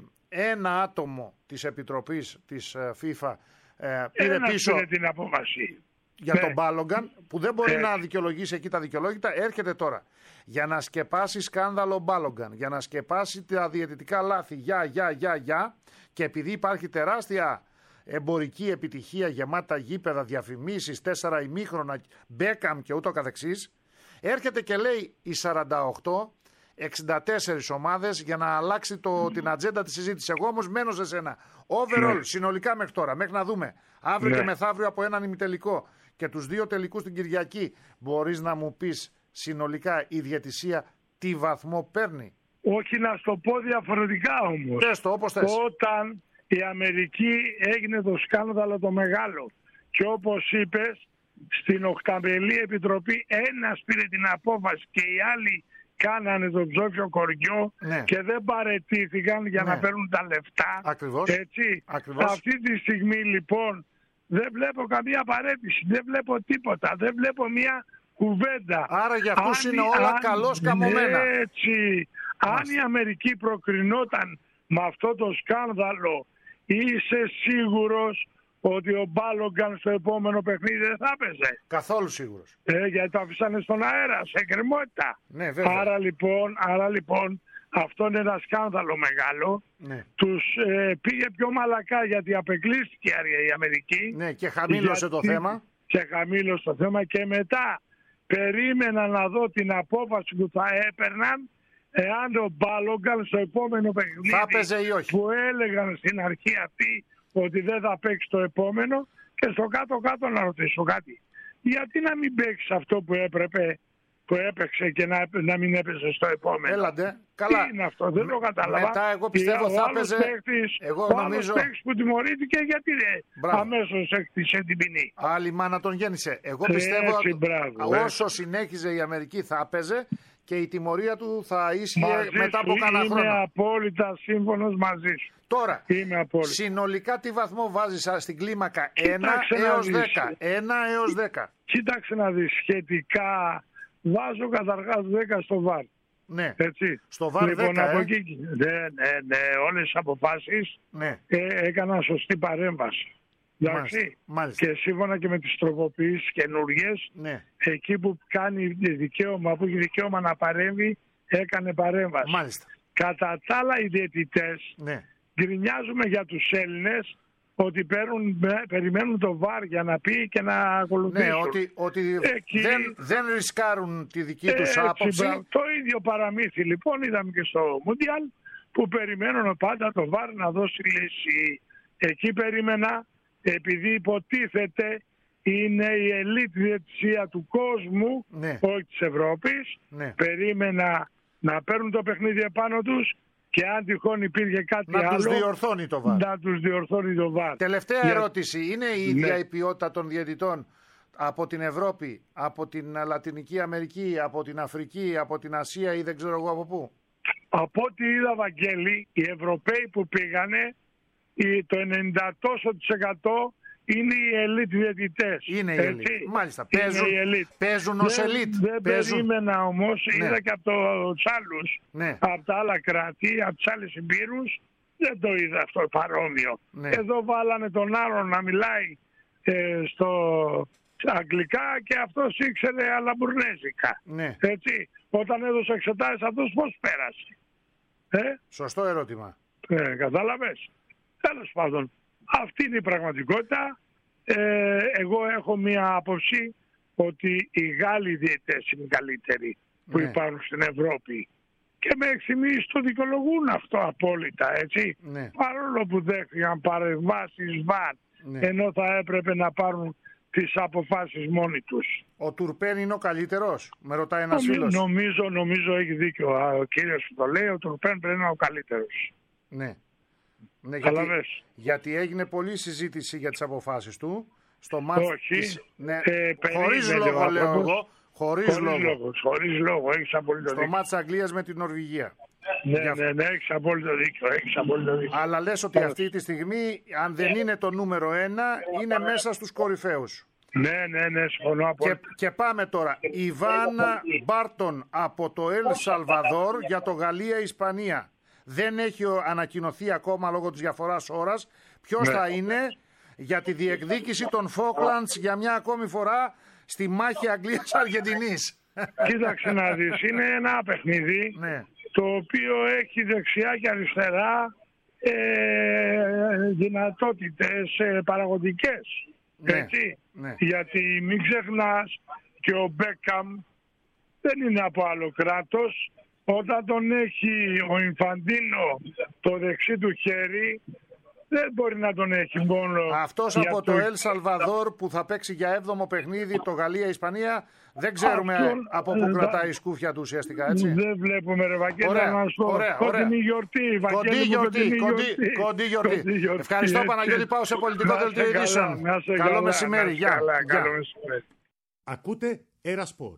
ένα άτομο της Επιτροπής της FIFA ε, πήρε Ένας πίσω πήρε την απόφαση για, ναι, τον Μπάλογκαν, που δεν μπορεί, ναι, να δικαιολογήσει εκεί τα δικαιολόγητα. Έρχεται τώρα για να σκεπάσει σκάνδαλο Μπάλογκαν, για να σκεπάσει τα διαιτητικά λάθη, για, για, για, για, και επειδή υπάρχει τεράστια εμπορική επιτυχία, γεμάτα γήπεδα, διαφημίσεις, τέσσερα ημίχρονα, Μπέκαμ και ούτω καθεξής, έρχεται και λέει οι σαράντα οκτώ εξήντα τέσσερις ομάδες για να αλλάξει το, την ατζέντα της συζήτησης. Εγώ όμως μένω σε σένα. Overall, συνολικά μέχρι τώρα, μέχρι να δούμε αύριο, ναι, και μεθαύριο από έναν ημιτελικό και τους δύο τελικούς την Κυριακή, μπορείς να μου πεις συνολικά η διαιτησία τι βαθμό παίρνει? Όχι, να στο πω διαφορετικά όμως. Πες το, όπως θες. Όταν η Αμερική έγινε το σκάνδαλο το μεγάλο και όπως είπες στην οκταμελή επιτροπή ένας πήρε την απόφαση και οι άλλοι κάνανε το ψόφιο κοριό, ναι, και δεν παραιτήθηκαν για, ναι, να παίρνουν τα λεφτά. Ακριβώς. Έτσι. Ακριβώς. Αυτή τη στιγμή λοιπόν δεν βλέπω καμία παρέτηση, δεν βλέπω τίποτα, δεν βλέπω μια κουβέντα. Άρα για αυτούς είναι όλα αν, καλώς καμωμένα. Έτσι. Μάλιστα. Αν η Αμερική προκρινόταν με αυτό το σκάνδαλο είσαι σίγουρος ότι ο Μπάλογκαν στο επόμενο παιχνίδι δεν θα έπαιζε? Καθόλου σίγουρος. Ε, γιατί το αφήσανε στον αέρα, σε εκκρεμότητα. Ναι, βέβαια. Άρα λοιπόν, άρα λοιπόν αυτό είναι ένα σκάνδαλο μεγάλο. Ναι. Τους ε, πήγε πιο μαλακά γιατί απεκλείστηκε η Αμερική. Ναι, και χαμήλωσε γιατί... το θέμα. Και χαμήλωσε το θέμα και μετά περίμενα να δω την απόφαση που θα έπαιρναν εάν ο Μπάλογκαν στο επόμενο παιχνίδι θα έπαιζε ή όχι. Που έλεγαν στην αρχή αυτή ότι δεν θα παίξει το επόμενο. Και στο κάτω-κάτω να ρωτήσω κάτι. Γιατί να μην παίξει αυτό που έπρεπε, που έπαιξε και να, να μην έπαιζε στο επόμενο? Έλαντε, καλά. Τι είναι αυτό, δεν το κατάλαβα. Μετά εγώ πιστεύω θα έπαιζε. Εγώ ο νομίζω. Ο άλλος που τιμωρήθηκε γιατί αμέσως έκτισε την ποινή. Άλλη μάνα τον γέννησε. Εγώ πιστεύω έτσι, ότι μπράβο, όσο έτσι. συνέχιζε η Αμερική θα έπαιζε και η τιμωρία του θα ίσχυε μετά από κανένα είμαι χρόνο. Είμαι απόλυτα σύμφωνος μαζί σου. Τώρα, είμαι συνολικά τι βαθμό βάζεις στην κλίμακα? ένα έως δέκα. ένα έως δέκα. Κοίταξε να δεις, σχετικά βάζω καταρχάς δέκα στο βαρ. Ναι. Έτσι. Στο βαρ λοιπόν, δέκα, από ε? εκεί, ναι, ναι, ναι, όλες τις αποφάσεις ναι. ε, έκανα σωστή παρέμβαση. Μάλιστα, μάλιστα. Και σύμφωνα και με τις τροποποιήσεις καινούργιες, ναι. εκεί που κάνει δικαίωμα, που έχει δικαίωμα να παρέμβει, έκανε παρέμβαση. Μάλιστα. Κατά τα άλλα οι διαιτητές ναι. γκρινιάζουμε για τους Έλληνες ότι παίρνουν, περιμένουν το βαρ για να πει και να ακολουθήσουν. Ναι, ότι, ότι εκεί... δεν, δεν ρισκάρουν τη δική τους έτσι, άποψη. Μπρα... Το ίδιο παραμύθι λοιπόν είδαμε και στο Μουντιάλ που περιμένουν πάντα το βαρ να δώσει λύση. Εκεί περίμενα, επειδή υποτίθεται είναι η ελίτ διαιτησία του κόσμου, ναι. όχι της Ευρώπης, ναι. περίμενα να παίρνουν το παιχνίδι επάνω τους και αν τυχόν υπήρχε κάτι να άλλο, τους διορθώνει το βαρ. Να τους διορθώνει το βαρ. Τελευταία Για... ερώτηση. Είναι η ίδια ναι. η ποιότητα των διαιτητών από την Ευρώπη, από την Λατινική Αμερική, από την Αφρική, από την Ασία ή δεν ξέρω εγώ από πού? Από ό,τι είδα, Βαγγέλη, οι Ευρωπαίοι που πήγανε, το ενενήντα τοις εκατό είναι οι ελίτ διαιτητές. Είναι οι ελίτ. Μάλιστα. Παίζουν, παίζουν ως ελίτ. Δεν, δεν παίζουν... περίμενα όμως, ναι. είδα και από τους άλλους, ναι. από τα άλλα κράτη, από τις άλλες υπήρους, δεν το είδα αυτό παρόμοιο. Ναι. Εδώ βάλανε τον άλλον να μιλάει ε, στο αγγλικά και αυτός ήξερε αλαμπουρνέζικα. Ναι. Έτσι. Όταν έδωσε εξετάσεις αυτός πώς πέρασε? Ε? Σωστό ερώτημα. Ε, κατάλαβες. Τέλος πάντων, αυτή είναι η πραγματικότητα. Ε, εγώ έχω μία άποψη ότι οι Γάλλοι διαιτητές είναι οι καλύτεροι που ναι. υπάρχουν στην Ευρώπη. Και μέχρι στιγμής το δικαιολογούν αυτό απόλυτα, έτσι. Ναι. Παρόλο που δέχτηκαν παρεμβάσεις βαρ, ναι. ενώ θα έπρεπε να πάρουν τις αποφάσεις μόνοι τους. Ο Τουρπέν είναι ο καλύτερος, με ρωτάει ένας Νομι, φίλος. Νομίζω, νομίζω έχει δίκιο ο κύριος που το λέει, ο Τουρπέν πρέπει να είναι ο καλύτερος. Ναι. Ναι, γιατί, γιατί έγινε πολλή συζήτηση για τις αποφάσεις του στο μάτς. Όχι. Της, ναι, ε, χωρίς λόγο λέω εγώ. Χωρίς, χωρίς λόγο. λόγο. Χωρίς λόγο. Έχεις απόλυτο στο δίκιο. μάτς Αγγλίας με την Νορβηγία. Ναι, για... ναι, ναι, έχεις απόλυτο δίκιο. Έχεις απόλυτο δίκιο. Αλλά λες ότι αυτή τη στιγμή, αν δεν είναι το νούμερο ένα, είναι μέσα στους κορυφαίους. Ναι, ναι, ναι, συμφωνώ απόλυτα. Και, και πάμε τώρα. Ιβάνα Μπάρτον από το Ελ Σαλβαδόρ για το Γαλλία-Ισπανία. Δεν έχει ανακοινωθεί ακόμα λόγω της διαφοράς ώρας ποιος ναι. θα είναι για τη διεκδίκηση των Φόκλαντς για μια ακόμη φορά στη μάχη Αγγλίας-Αργεντινής. Κοίταξε να δεις, είναι ένα παιχνίδι ναι. το οποίο έχει δεξιά και αριστερά ε, δυνατότητες ε, παραγωγικές. Ναι. Έτσι. Ναι. Γιατί μην ξεχνάς και ο Μπέκαμ δεν είναι από άλλο κράτος. Όταν τον έχει ο Ινφαντίνο το δεξί του χέρι, δεν μπορεί να τον έχει μόνο... Αυτός από το Ελ Σαλβαδόρ που θα παίξει για έβδομο παιχνίδι το Γαλλία-Ισπανία, δεν ξέρουμε αυτόν... από πού κρατάει η σκούφια του ουσιαστικά, έτσι. Δεν βλέπουμε ρε Βαγγέλη, ωραία, να σου πω. Ωραία, κοντινή γιορτή, κοντή γιορτή, κοντή, κοντή γιορτή. Ευχαριστώ Παναγιώτη, πάω σε πολιτικό δελτίο ειδήσεων. Καλό μεσημέρι, γεια. Ακούτε Ερασπορ.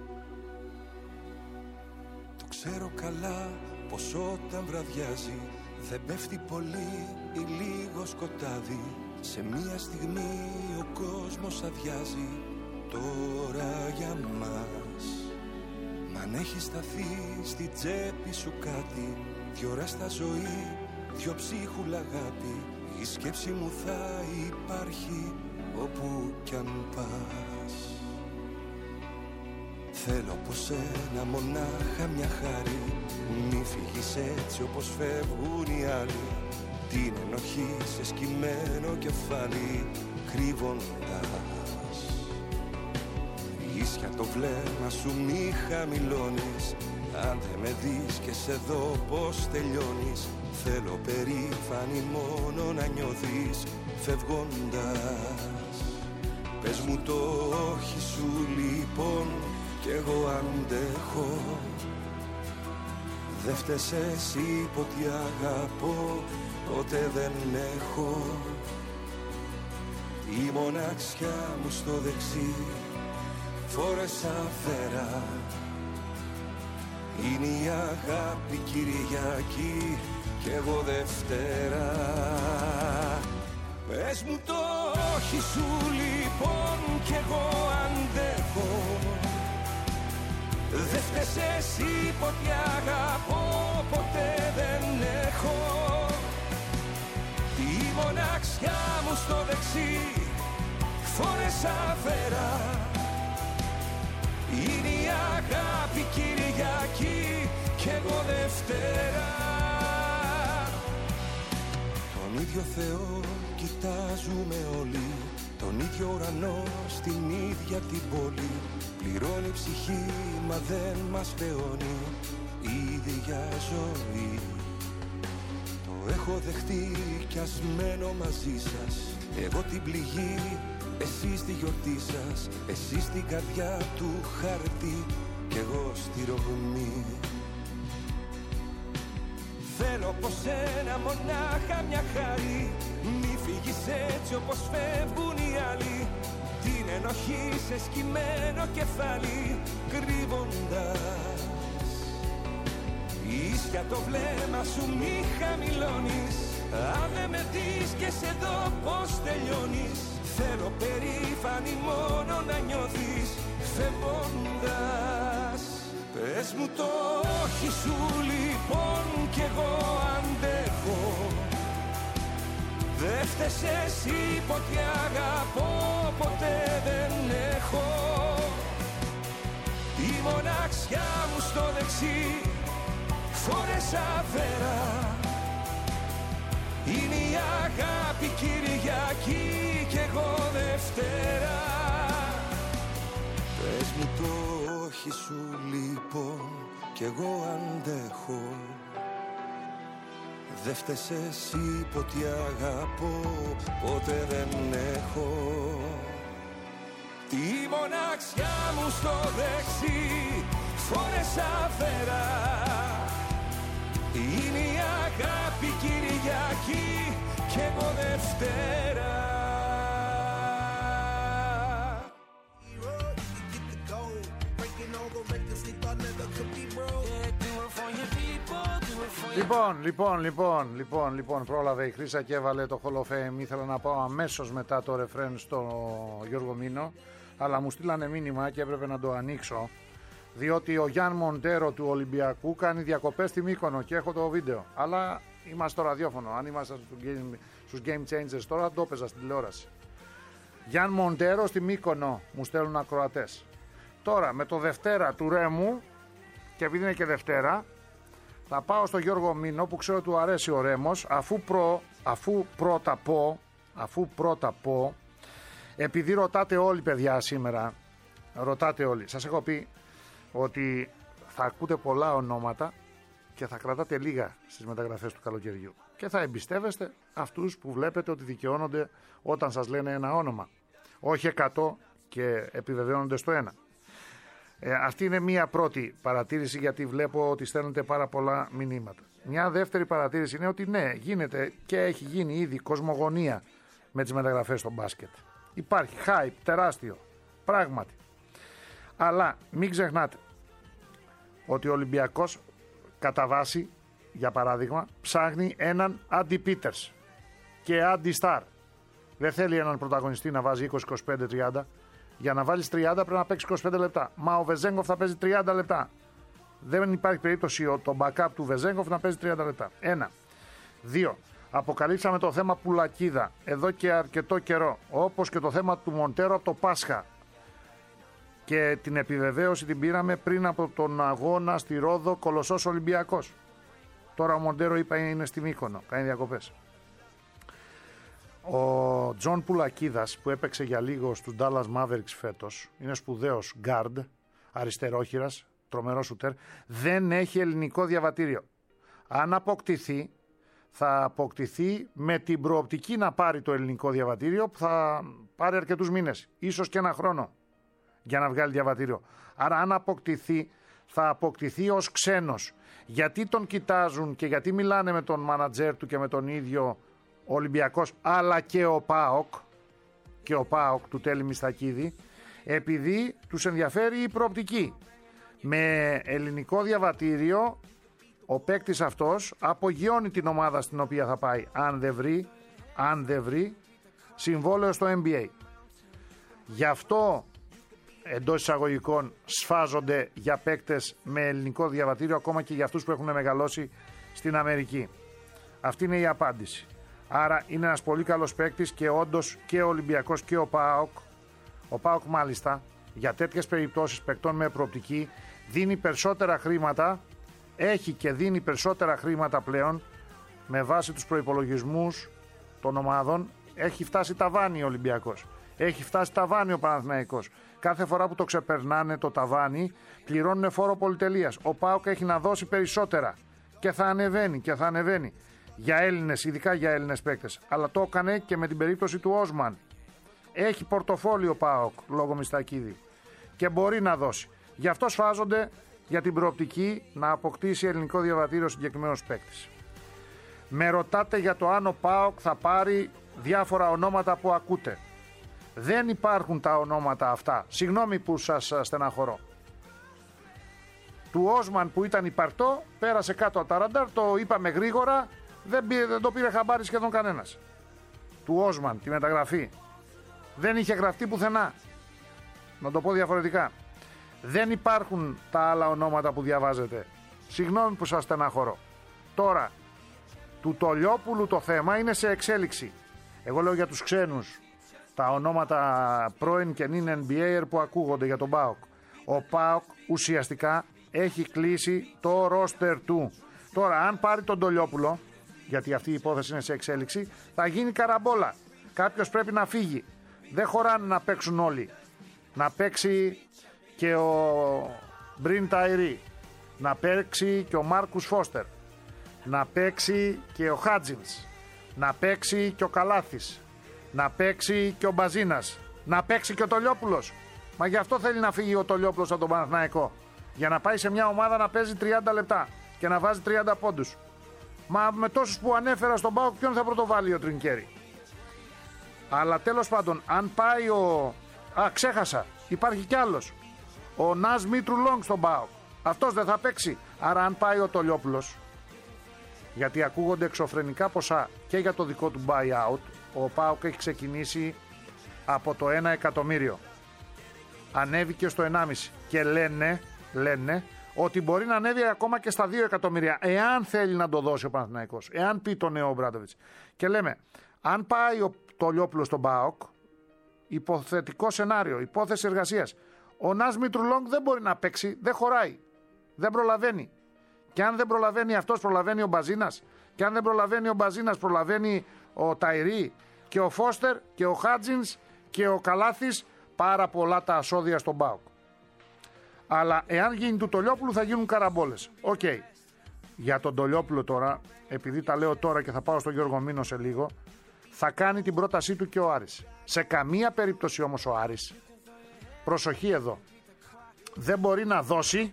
Ξέρω καλά πως όταν βραδιάζει Δεν πέφτει πολύ ή λίγο σκοτάδι, σε μία στιγμή ο κόσμος αδειάζει. Τώρα για μας, μ' αν έχει σταθεί στη τσέπη σου κάτι, δυο ώρα στα ζωή, δυο ψίχουλα αγάπη, η σκέψη μου θα υπάρχει όπου κι αν πας. Θέλω από σένα μονάχα μια χάρη, μη φύγεις έτσι όπως φεύγουν οι άλλοι. Την ενοχή σε σκυμμένο κεφάλι κρύβοντας. Ίσια το βλέμμα σου μη χαμηλώνεις, αν δεν με δεις και σε δω πως τελειώνεις. Θέλω περήφανη μόνο να νιώθεις φεύγοντας. Πες μου το όχι σου λοιπόν κι εγώ αντέχω. Δε φταίς εσύ ποτέ αγαπώ, ποτέ δεν έχω. Η μοναξιά μου στο δεξί φόρεσα φέρα. Είναι η αγάπη Κυριακή κι εγώ Δευτέρα. Πες μου το όχι σου λοιπόν κι εγώ αντέχω. Δε φταίς εσύ ποτέ αγαπώ, ποτέ δεν έχω. Η μοναξιά μου στο δεξί φόρεσα φέρα. Είναι η αγάπη Κυριακή κι εγώ Δευτέρα. Τον ίδιο Θεό κοιτάζουμε όλοι, τον ίδιο ουρανό στην ίδια την πόλη. Πληρώνει ψυχή μα δεν μας χρεώνει η ίδια ζωή. Το έχω δεχτεί κι ας μένω μαζί σας. Εγώ την πληγή, εσείς τη γιορτή σας. Εσείς την καρδιά του χάρτη κι εγώ στη ρογμή. Θέλω από σένα μονάχα μια χάρη, μη φύγεις έτσι όπως φεύγουν οι άλλοι. Την ενοχή σε σκυμμένο κεφάλι κρύβοντας. Ίσια το βλέμμα σου μη χαμηλώνεις, αν δεν με δεις και σε δω πως τελειώνεις. Θέλω περήφανη μόνο να νιώθεις φεύγοντας. Πες μου το όχι σου λοιπόν κι εγώ αντέχω. Δε φταίς εσύ ποτέ αγαπώ, ποτέ δεν έχω. Η μοναξιά μου στο δεξί φόρεσα φέρα. Είναι η αγάπη Κυριακή κι εγώ Δευτέρα. Πες μου το όχι σου λοιπόν κι εγώ αντέχω. Δε φταίς εσύ ποτέ αγαπώ, ποτέ δεν έχω. Τη μοναξιά μου στο δεξί φόρεσα φέρα. Είναι η αγάπη Κυριακή κι εγώ Δευτέρα. Λοιπόν, λοιπόν, λοιπόν, λοιπόν, λοιπόν, πρόλαβε η Χρύσα και έβαλε το Hall of Fame. Ήθελα να πάω αμέσως μετά το ρεφρέν στο Γιώργο Μήνο, αλλά μου στείλανε μήνυμα και έπρεπε να το ανοίξω, διότι ο Γιάν Μοντέρο του Ολυμπιακού κάνει διακοπές στη Μύκονο και έχω το βίντεο. Αλλά είμαστε στο ραδιόφωνο. Αν ήμασταν στους Game Changers τώρα, το έπαιζα στην τηλεόραση. Γιάν Μοντέρο στη Μύκονο, μου στέλνουν ακροατές. Τώρα με το Δευτέρα του Ρέμου, και επειδή είναι και Δευτέρα, θα πάω στο Γιώργο Μήνο που ξέρω του αρέσει ο Ρέμος, αφού, προ, αφού πρώτα πω, αφού πρώτα πω, επειδή ρωτάτε όλοι παιδιά σήμερα, ρωτάτε όλοι, σας έχω πει ότι θα ακούτε πολλά ονόματα και θα κρατάτε λίγα στις μεταγραφές του καλοκαιριού και θα εμπιστεύεστε αυτούς που βλέπετε ότι δικαιώνονται όταν σας λένε ένα όνομα, όχι εκατό και επιβεβαιώνονται στο ένα. Ε, αυτή είναι μία πρώτη παρατήρηση, γιατί βλέπω ότι στέλνετε πάρα πολλά μηνύματα. Μια δεύτερη παρατήρηση είναι ότι ναι, γίνεται και έχει γίνει ήδη κοσμογονία με τις μεταγραφές στο μπάσκετ. Υπάρχει hype τεράστιο, πράγματι. Αλλά μην ξεχνάτε ότι ο Ολυμπιακός κατά βάση για παράδειγμα, ψάχνει έναν Άντι Πίτερς και Άντι Σταρ. Δεν θέλει έναν πρωταγωνιστή να βάζει είκοσι, είκοσι πέντε, τριάντα. Για να βάλεις τριάντα πρέπει να παίξει είκοσι πέντε λεπτά. Μα ο Βεζέγκοφ θα παίζει τριάντα λεπτά. Δεν υπάρχει περίπτωση το backup του Βεζέγκοφ να παίζει τριάντα λεπτά. Ένα. Δύο. Αποκαλύψαμε το θέμα Πουλακίδα εδώ και αρκετό καιρό. Όπως και το θέμα του Μοντέρο από το Πάσχα. Και την επιβεβαίωση την πήραμε πριν από τον αγώνα στη Ρόδο Κολοσσός Ολυμπιακός. Τώρα ο Μοντέρο είπα είναι στη Μύκονο, κάνει διακοπές. Ο Τζον Πουλακίδας που έπαιξε για λίγο στους Dallas Mavericks φέτος, είναι σπουδαίος guard, αριστερόχειρας, τρομερό σουτέρ, δεν έχει ελληνικό διαβατήριο. Αν αποκτηθεί, θα αποκτηθεί με την προοπτική να πάρει το ελληνικό διαβατήριο που θα πάρει αρκετούς μήνες, ίσως και ένα χρόνο για να βγάλει διαβατήριο. Άρα αν αποκτηθεί, θα αποκτηθεί ως ξένος. Γιατί τον κοιτάζουν και γιατί μιλάνε με τον μάνατζέρ του και με τον ίδιο ο Ολυμπιακός, αλλά και ο ΠΑΟΚ και ο ΠΑΟΚ του Τέλη Μιστακίδη, επειδή τους ενδιαφέρει η προοπτική. Με ελληνικό διαβατήριο ο παίκτης αυτός απογειώνει την ομάδα στην οποία θα πάει, αν δεν βρει, αν δεν βρει συμβόλαιο στο N B A. Γι' αυτό εντός εισαγωγικών σφάζονται για παίκτες με ελληνικό διαβατήριο, ακόμα και για αυτούς που έχουν μεγαλώσει στην Αμερική. Αυτή είναι η απάντηση. Άρα είναι ένας πολύ καλός παίκτης και όντως και ο Ολυμπιακός και ο ΠΑΟΚ, ο ΠΑΟΚ μάλιστα, για τέτοιες περιπτώσεις παικτών με προοπτική δίνει περισσότερα χρήματα, έχει και δίνει περισσότερα χρήματα πλέον με βάση τους προϋπολογισμούς των ομάδων. Έχει φτάσει ταβάνι ο Ολυμπιακός, έχει φτάσει ταβάνι ο Παναθηναϊκός. Κάθε φορά που το ξεπερνάνε το ταβάνι πληρώνουν φόρο πολυτελείας. Ο ΠΑΟΚ έχει να δώσει περισσότερα και θα ανεβαίνει και θα ανεβαίνει. Για Έλληνες, ειδικά για Έλληνες παίκτες. Αλλά το έκανε και με την περίπτωση του Όσμαν. Έχει πορτοφόλιο ΠΑΟΚ λόγω Μιστακίδη και μπορεί να δώσει. Γι' αυτό σφάζονται για την προοπτική να αποκτήσει ελληνικό διαβατήριο συγκεκριμένος παίκτης. Με ρωτάτε για το αν ο ΠΑΟΚ θα πάρει διάφορα ονόματα που ακούτε. Δεν υπάρχουν τα ονόματα αυτά. Συγγνώμη που σας στεναχωρώ. Του Όσμαν που ήταν υπαρτό, πέρασε κάτω από τα ραντάρ, το είπαμε γρήγορα, δεν, πήρε, δεν το πήρε χαμπάρι σχεδόν κανένας. Του Όσμαν, τη μεταγραφή. Δεν είχε γραφτεί πουθενά. Να το πω διαφορετικά. Δεν υπάρχουν τα άλλα ονόματα που διαβάζετε. Συγγνώμη που σας στεναχωρώ. Τώρα, του Τολιόπουλου το θέμα είναι σε εξέλιξη. Εγώ λέω για τους ξένους. Τα ονόματα πρώην και νυν N B A που ακούγονται για τον ΠΑΟΚ. Ο ΠΑΟΚ ουσιαστικά έχει κλείσει το ρόστερ του. Τώρα, αν πάρει τον Τολιόπουλο, γιατί αυτή η υπόθεση είναι σε εξέλιξη, θα γίνει καραμπόλα. Κάποιος πρέπει να φύγει. Δεν χωράνε να παίξουν όλοι. Να παίξει και ο Μπριν Ταϊρή. Να παίξει και ο Μάρκους Φώστερ. Να παίξει και ο Χάτζινς. Να παίξει και ο Καλάθης. Να παίξει και ο Μπαζίνας. Να παίξει και ο Τολιόπουλος. Μα γι' αυτό θέλει να φύγει ο Τολιόπουλος από τον Παναθηναϊκό. Για να πάει σε μια ομάδα να παίζει τριάντα λεπτά και να βάζει τριάντα πόντους. Μα με τόσους που ανέφερα στον ΠΑΟΚ, ποιον θα πρωτοβάλει ο Τρινκέρι. Αλλά τέλος πάντων, αν πάει ο... Α, ξέχασα, υπάρχει κι άλλος. Ο Νας Μήτρου Λόγκ στον ΠΑΟΚ. Αυτός δεν θα παίξει. Άρα αν πάει ο Τολιόπουλος, γιατί ακούγονται εξωφρενικά ποσά και για το δικό του buyout, ο ΠΑΟΚ έχει ξεκινήσει από το ένα εκατομμύριο. Ανέβηκε στο ενάμιση και λένε, λένε ότι μπορεί να ανέβει ακόμα και στα δύο εκατομμύρια εάν θέλει να το δώσει ο Παναθηναϊκός, εάν πει το νέο Ομπράντοβιτς. Και λέμε, αν πάει ο Τολιόπουλος στον ΠΑΟΚ, υποθετικό σενάριο, υπόθεση εργασίας, ο Νας Μητρουλόγκ δεν μπορεί να παίξει, δεν χωράει, δεν προλαβαίνει. Και αν δεν προλαβαίνει αυτός, προλαβαίνει ο Μπαζίνας. Και αν δεν προλαβαίνει ο Μπαζίνας, προλαβαίνει ο Ταϊρή και ο Φώστερ και ο Χάτζινς και ο Καλάθης. Πάρα πολλά τα ασώδια στον ΠΑΟΚ. Αλλά εάν γίνει του Τολιόπουλου θα γίνουν καραμπόλες. Οκ. Okay. Για τον Τολιόπουλο τώρα, επειδή τα λέω τώρα και θα πάω στον Γιώργο Μήνο σε λίγο, θα κάνει την πρότασή του και ο Άρης. Σε καμία περίπτωση όμως ο Άρης, προσοχή εδώ, δεν μπορεί να δώσει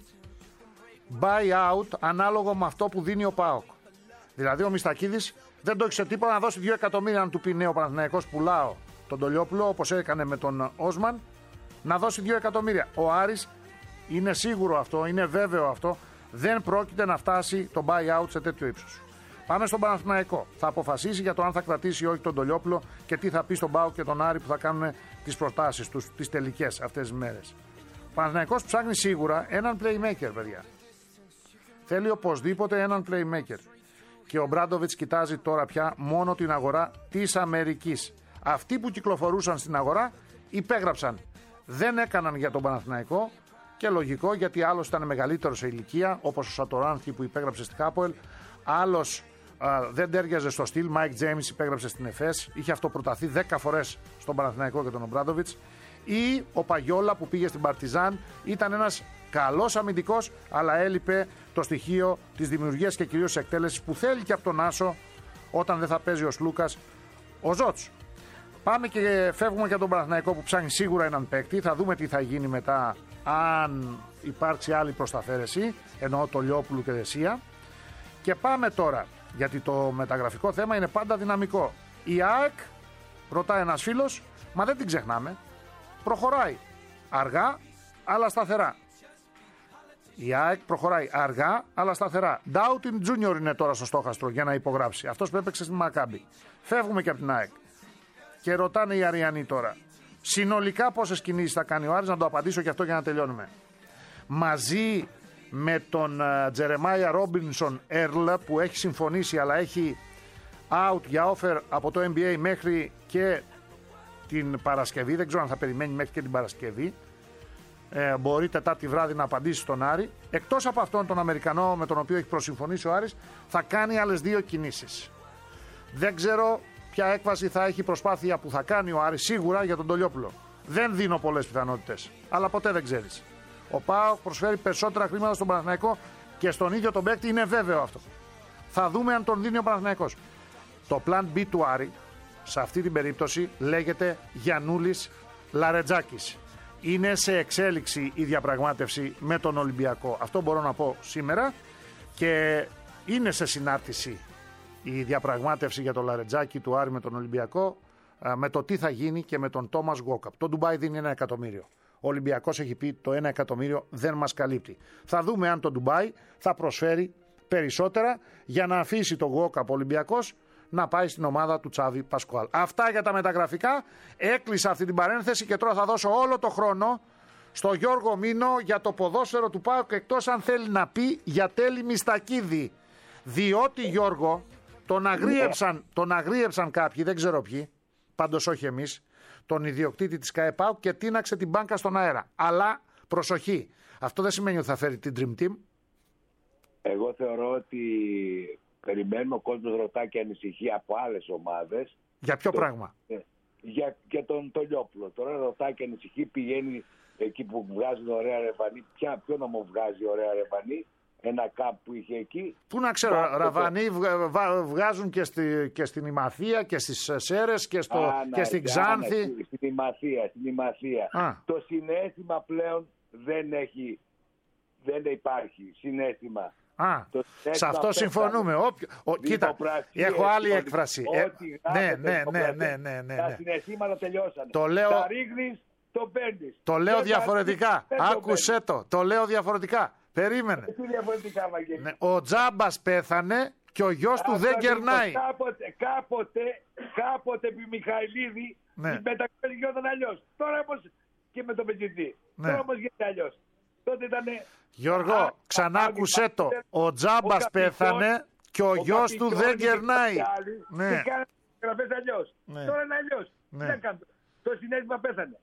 buy-out ανάλογο με αυτό που δίνει ο ΠΑΟΚ. Δηλαδή ο Μιστακίδης δεν το έχει σε τίποτα να δώσει δύο εκατομμύρια αν του πει νέο Παναθηναϊκός πουλάω τον Τολιόπουλο όπως έκανε με τον Όσμαν, να δώσει δύο εκατομμύρια. Ο Άρης είναι σίγουρο αυτό, είναι βέβαιο αυτό, δεν πρόκειται να φτάσει το buyout σε τέτοιο ύψος. Πάμε στον Παναθηναϊκό. Θα αποφασίσει για το αν θα κρατήσει ή όχι τον Τολιόπουλο και τι θα πει στον ΠΑΟΚ και τον Άρη που θα κάνουν τις προτάσεις τους, τις τελικές αυτές τις μέρες. Ο Παναθηναϊκός ψάχνει σίγουρα έναν playmaker, παιδιά. Θέλει οπωσδήποτε έναν playmaker. Και ο Μπράντοβιτς κοιτάζει τώρα πια μόνο την αγορά της Αμερικής. Αυτοί που κυκλοφορούσαν στην αγορά υπέγραψαν. Δεν έκαναν για τον Παναθηναϊκό και λογικό, γιατί άλλος ήταν μεγαλύτερος σε ηλικία, όπως ο Σατοράνθη που υπέγραψε στη Χάποελ. Άλλος α, δεν τέριαζε στο στυλ. Μάικ Τζέιμς υπέγραψε στην Εφές. Είχε αυτοπροταθεί δέκα φορές στον Παναθηναϊκό και τον Ομπράντοβιτς. Ή ο Παγιόλα που πήγε στην Παρτιζάν. Ήταν ένας καλός αμυντικός, αλλά έλειπε το στοιχείο της δημιουργίας και κυρίως της εκτέλεσης που θέλει και από τον Άσο όταν δεν θα παίζει ο Σλούκας ο Ζότς. Πάμε και φεύγουμε για τον Παναθηναϊκό που ψάχνει σίγουρα έναν παίκτη. Θα δούμε τι θα γίνει μετά, αν υπάρξει άλλη προσταφαίρεση, εννοώ το Λιόπουλου και Δεσία. Και πάμε τώρα, γιατί το μεταγραφικό θέμα είναι πάντα δυναμικό. Η ΑΕΚ, ρωτάει ένας φίλος, μα δεν την ξεχνάμε, προχωράει αργά αλλά σταθερά. Η ΑΕΚ προχωράει αργά αλλά σταθερά. Ντάουτιν Τζούνιορ είναι τώρα στο στόχαστρο για να υπογράψει. Αυτός που έπαιξε στην Μακάμπι. Φεύγουμε και από την ΑΕΚ. Και ρωτάνε οι Αριανοί τώρα, συνολικά πόσες κινήσεις θα κάνει ο Άρης, να το απαντήσω και αυτό για να τελειώνουμε. Μαζί με τον Τζερεμάια Ρόμπινσον Έρλ που έχει συμφωνήσει αλλά έχει out για offer από το N B A μέχρι και την Παρασκευή, δεν ξέρω αν θα περιμένει μέχρι και την Παρασκευή, ε, μπορεί Τετάρτη βράδυ να απαντήσει στον Άρη. Εκτός από αυτόν τον Αμερικανό με τον οποίο έχει προσυμφωνήσει ο Άρης, θα κάνει άλλες δύο κινήσεις. Δεν ξέρω ποια έκβαση θα έχει η προσπάθεια που θα κάνει ο Άρης σίγουρα για τον Τολιόπουλο. Δεν δίνω πολλές πιθανότητες, αλλά ποτέ δεν ξέρεις. Ο ΠΑΟΚ προσφέρει περισσότερα χρήματα στον Παναθηναϊκό και στον ίδιο τον παίκτη, είναι βέβαιο αυτό. Θα δούμε αν τον δίνει ο Παναθηναϊκός. Το plan B του Άρη, σε αυτή την περίπτωση, λέγεται Γιαννούλης Λαρετζάκης. Είναι σε εξέλιξη η διαπραγμάτευση με τον Ολυμπιακό. Αυτό μπορώ να πω σήμερα, και είναι σε συνάρτηση η διαπραγμάτευση για τον Λαρετζάκη του Άρη με τον Ολυμπιακό, με το τι θα γίνει και με τον Τόμας Γκόκαπ. Το Ντουμπάι δίνει ένα εκατομμύριο. Ο Ολυμπιακός έχει πει το ένα εκατομμύριο δεν μας καλύπτει. Θα δούμε αν το Ντουμπάι θα προσφέρει περισσότερα για να αφήσει το Γκόκαπ ο Ολυμπιακός να πάει στην ομάδα του Τσάβη Πασκουάλ. Αυτά για τα μεταγραφικά. Έκλεισα αυτή την παρένθεση και τώρα θα δώσω όλο το χρόνο στο Γιώργο Μήνο για το ποδόσφαιρο του ΠΑΟΚ, εκτός αν θέλει να πει για Τέλη Μιστακίδη. Διότι, Γιώργο, τον αγρίεψαν, τον αγρίεψαν κάποιοι, δεν ξέρω ποιοι, πάντως όχι εμείς, τον ιδιοκτήτη της ΚΑΕΠΑΟΚ και τίναξε την μπάνκα στον αέρα. Αλλά προσοχή, αυτό δεν σημαίνει ότι θα φέρει την Dream Team. Εγώ θεωρώ ότι περιμένουμε, ο κόσμος ρωτά και ανησυχεί από άλλες ομάδες. Για ποιο το, πράγμα? Για, για τον Τολιόπουλο. Τώρα ρωτά και ανησυχεί, πηγαίνει εκεί που βγάζουν ωραία ρεβανί. Ποια, ποιο να μου βγάζει ωραία ρεβανί? Ένα κάπ που είχε εκεί. Πού να ξέρω, Κάπου ραβανί το... βγάζουν και, στη, και στην Ημαθία και στις Σέρες και, στο, Α, και στην Ξάνθη. Ναι, στην Ημαθία, στην Ημαθία. Το συναίσθημα πλέον δεν έχει, δεν υπάρχει συναίσθημα. Α, σε αυτό συμφωνούμε. Όποιο... Ο, κοίτα, έχω άλλη έκφραση. Ό,τι ε, ναι, ναι, ναι, ναι, ναι, ναι. Τα συναισθήματα τελειώσανε. Το λέω... Τα ρίχνεις, το παίρνεις. Το λέω διαφορετικά. Άκουσέ το. Το λέω διαφορετικά. Περίμενε. Ναι, ο Τζάμπας πέθανε και ο γιος του δεν κερνάει. Κάποτε, κάποτε, κάποτε επί Μιχαηλίδη ναι. μεταξύ γινόταν αλλιώς. Τώρα όμως και με τον Πετζητή. Ναι. Τώρα όμως γίνεται αλλιώς. Τότε ήταν. Γιώργο, α, ξανά ακούσέ το. Ο Τζάμπας πέθανε και ο, ο γιος του δεν κερνάει. Ναι. Και κάνανε γραφές αλλιώς. Ναι. Τώρα είναι αλλιώς. Ναι. Το συνέστημα πέθανε.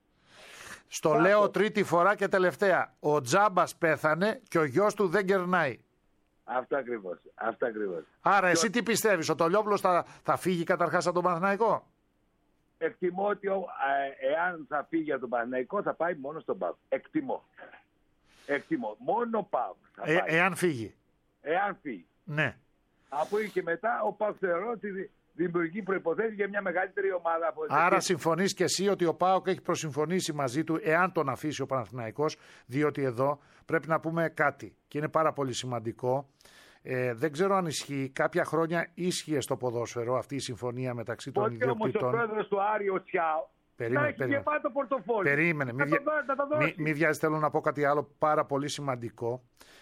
Στο Πάτω. Λέω τρίτη φορά και τελευταία. Ο Τζάμπας πέθανε και ο γιος του δεν κερνάει. Αυτό ακριβώς. Αυτό ακριβώς. Άρα εσύ τι πιστεύεις, ο Τολιόπουλος θα, θα φύγει καταρχάς από τον Παναθηναϊκό? Εκτιμώ ότι ο, ε, εάν θα φύγει από τον Παναθηναϊκό θα πάει μόνο στον ΠΑΟΚ. Εκτιμώ. Εκτιμώ. Μόνο ΠΑΟΚ θα πάει. Ε, εάν φύγει. Εάν φύγει. Ναι. Από εκεί και μετά ο ΠΑΟΚ θεωρώ ότι δημιουργεί προϋποθέσεις για μια μεγαλύτερη ομάδα. Από Άρα συμφωνείς και εσύ ότι ο ΠΑΟΚ έχει προσυμφωνήσει μαζί του εάν τον αφήσει ο Παναθηναϊκός, διότι εδώ πρέπει να πούμε κάτι και είναι πάρα πολύ σημαντικό. Ε, δεν ξέρω αν ισχύει. Κάποια χρόνια ίσχυε στο ποδόσφαιρο αυτή η συμφωνία μεταξύ των ιδιοκτήτων. Ότι όμως ο πρόεδρος του Άρη, ο Τσιάο, περίμενε, έχει περίμενε. Και πάει το πορτοφόλι. Περίμενε. Μην, δια... μη, μη βιάζεις, θέλω να πω κάτι άλλο πάρα πολύ σημαντικό.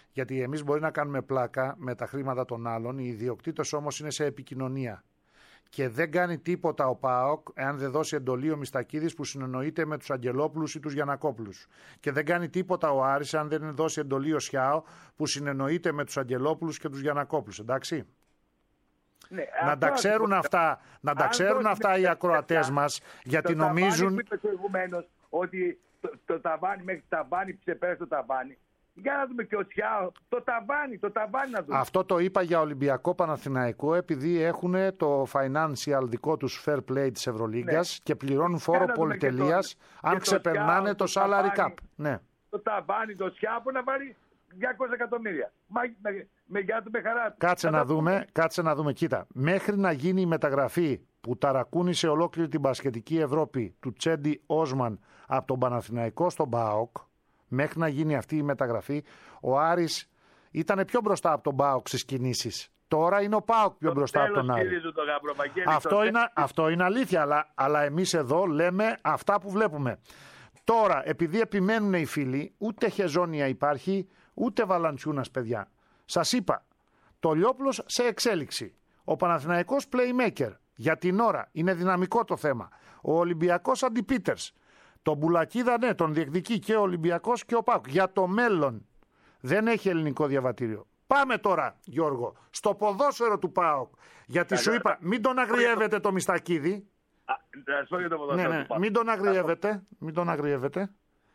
Γιατί εμείς μπορεί να κάνουμε πλάκα με τα χρήματα των άλλων, οι ιδιοκτήτες όμως είναι σε επικοινωνία. Και δεν κάνει τίποτα ο ΠΑΟΚ εάν δεν δώσει εντολή ο Μιστακίδης που συνεννοείται με τους Αγγελόπουλους ή τους Γιαννακόπουλους. Και δεν κάνει τίποτα ο Άρης αν δεν δώσει εντολή ο Σιάο που συνεννοείται με τους Αγγελόπουλους και τους Γιαννακόπουλους. Εντάξει. Ναι, να τα ξέρουν αυτά, να τα ξέρουν αυτά οι ακροατές μας, γιατί το νομίζουν... Το ταβάνι προηγουμένως ότι το, το ταβάνι μέχρι το ταβάνι ξεπέρασε το ταβάνι. Για να δούμε και ο Σιάο, το ταβάνι, το ταβάνι να δούμε. Αυτό το είπα για Ολυμπιακό Παναθηναϊκό, επειδή έχουν το financial δικό τους fair play της Ευρωλίγκας, ναι, και πληρώνουν φόρο πολυτελείας αν ξεπερνάνε το salary cap. Ναι. Το ταβάνι, το Σιάο που να βάλει διακόσια εκατομμύρια. Μα, με, με γεια του, με χαρά του. Κάτσε να δούμε, κάτσε να δούμε, κοίτα. Μέχρι να γίνει η μεταγραφή που ταρακούνησε ολόκληρη την μπασκετική Ευρώπη του Τσέντι Όσμαν από τον Παναθηναϊκό στον ΠΑΟΚ, μέχρι να γίνει αυτή η μεταγραφή, ο Άρης ήταν πιο μπροστά από τον ΠΑΟΚ στις κινήσεις. Τώρα είναι ο ΠΑΟΚ πιο το μπροστά από τον Άρη. Το αυτό, είναι, αυτό είναι αλήθεια, αλλά, αλλά εμείς εδώ λέμε αυτά που βλέπουμε. Τώρα, επειδή επιμένουν οι φίλοι, ούτε Χεζόνια υπάρχει, ούτε Βαλαντσιούνας, παιδιά. Σας είπα, το Λιόπουλος σε εξέλιξη. Ο Παναθηναϊκός playmaker. Για την ώρα είναι δυναμικό το θέμα. Ο Ολυμπιακός αντιπίτερς. Το Μπουλακίδα, ναι, τον διεκδικεί και ο Ολυμπιακός και ο ΠΑΟΚ. Για το μέλλον δεν έχει ελληνικό διαβατήριο. Πάμε τώρα, Γιώργο, στο ποδόσφαιρο του ΠΑΟΚ. Γιατί σου είπα, μην τον αγριεύετε το Μιστακίδη. Ναι, ναι, μην τον αγριεύετε. Μην τον αγριεύετε.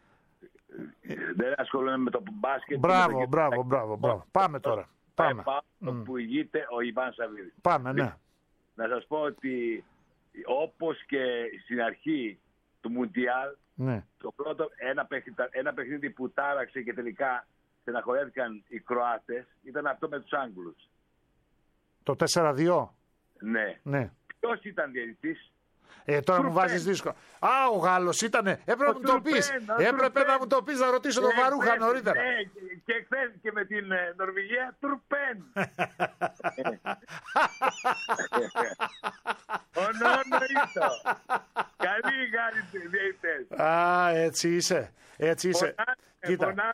Δεν ασχολούμαι με το μπάσκετ. Μπράβο, μπράβο, μπράβο, μπράβο. Πάμε τώρα. Πάμε. Που ηγείται ο Ιβάν Σαββίδης. Πάμε, ναι. Να σας πω ότι όπως και στην αρχή του Μουντιάλ, ναι, το πρώτο, ένα, παιχνίδι, ένα παιχνίδι που τάραξε και τελικά στεναχωρέθηκαν οι Κροάτες ήταν αυτό με τους Άγγλους. Το τέσσερα δύο. Ναι. ναι. Ποιος ήταν διαιτητής? Ε, τώρα Τουρπέν. Μου βάζεις δύσκολο. Α, ο Γάλλος ήτανε. Έπρεπε να μου το πεις. Έπρεπε να μου το πεις, να ρωτήσω τον Βαρούχα νωρίτερα. Ναι, και χθες και με την Νορβηγία, Τουρπέν. Ο Νόνο ήρθα. Καλή Γάλλη διαιτητές. Α, έτσι είσαι. Έτσι είσαι. Κοίτα.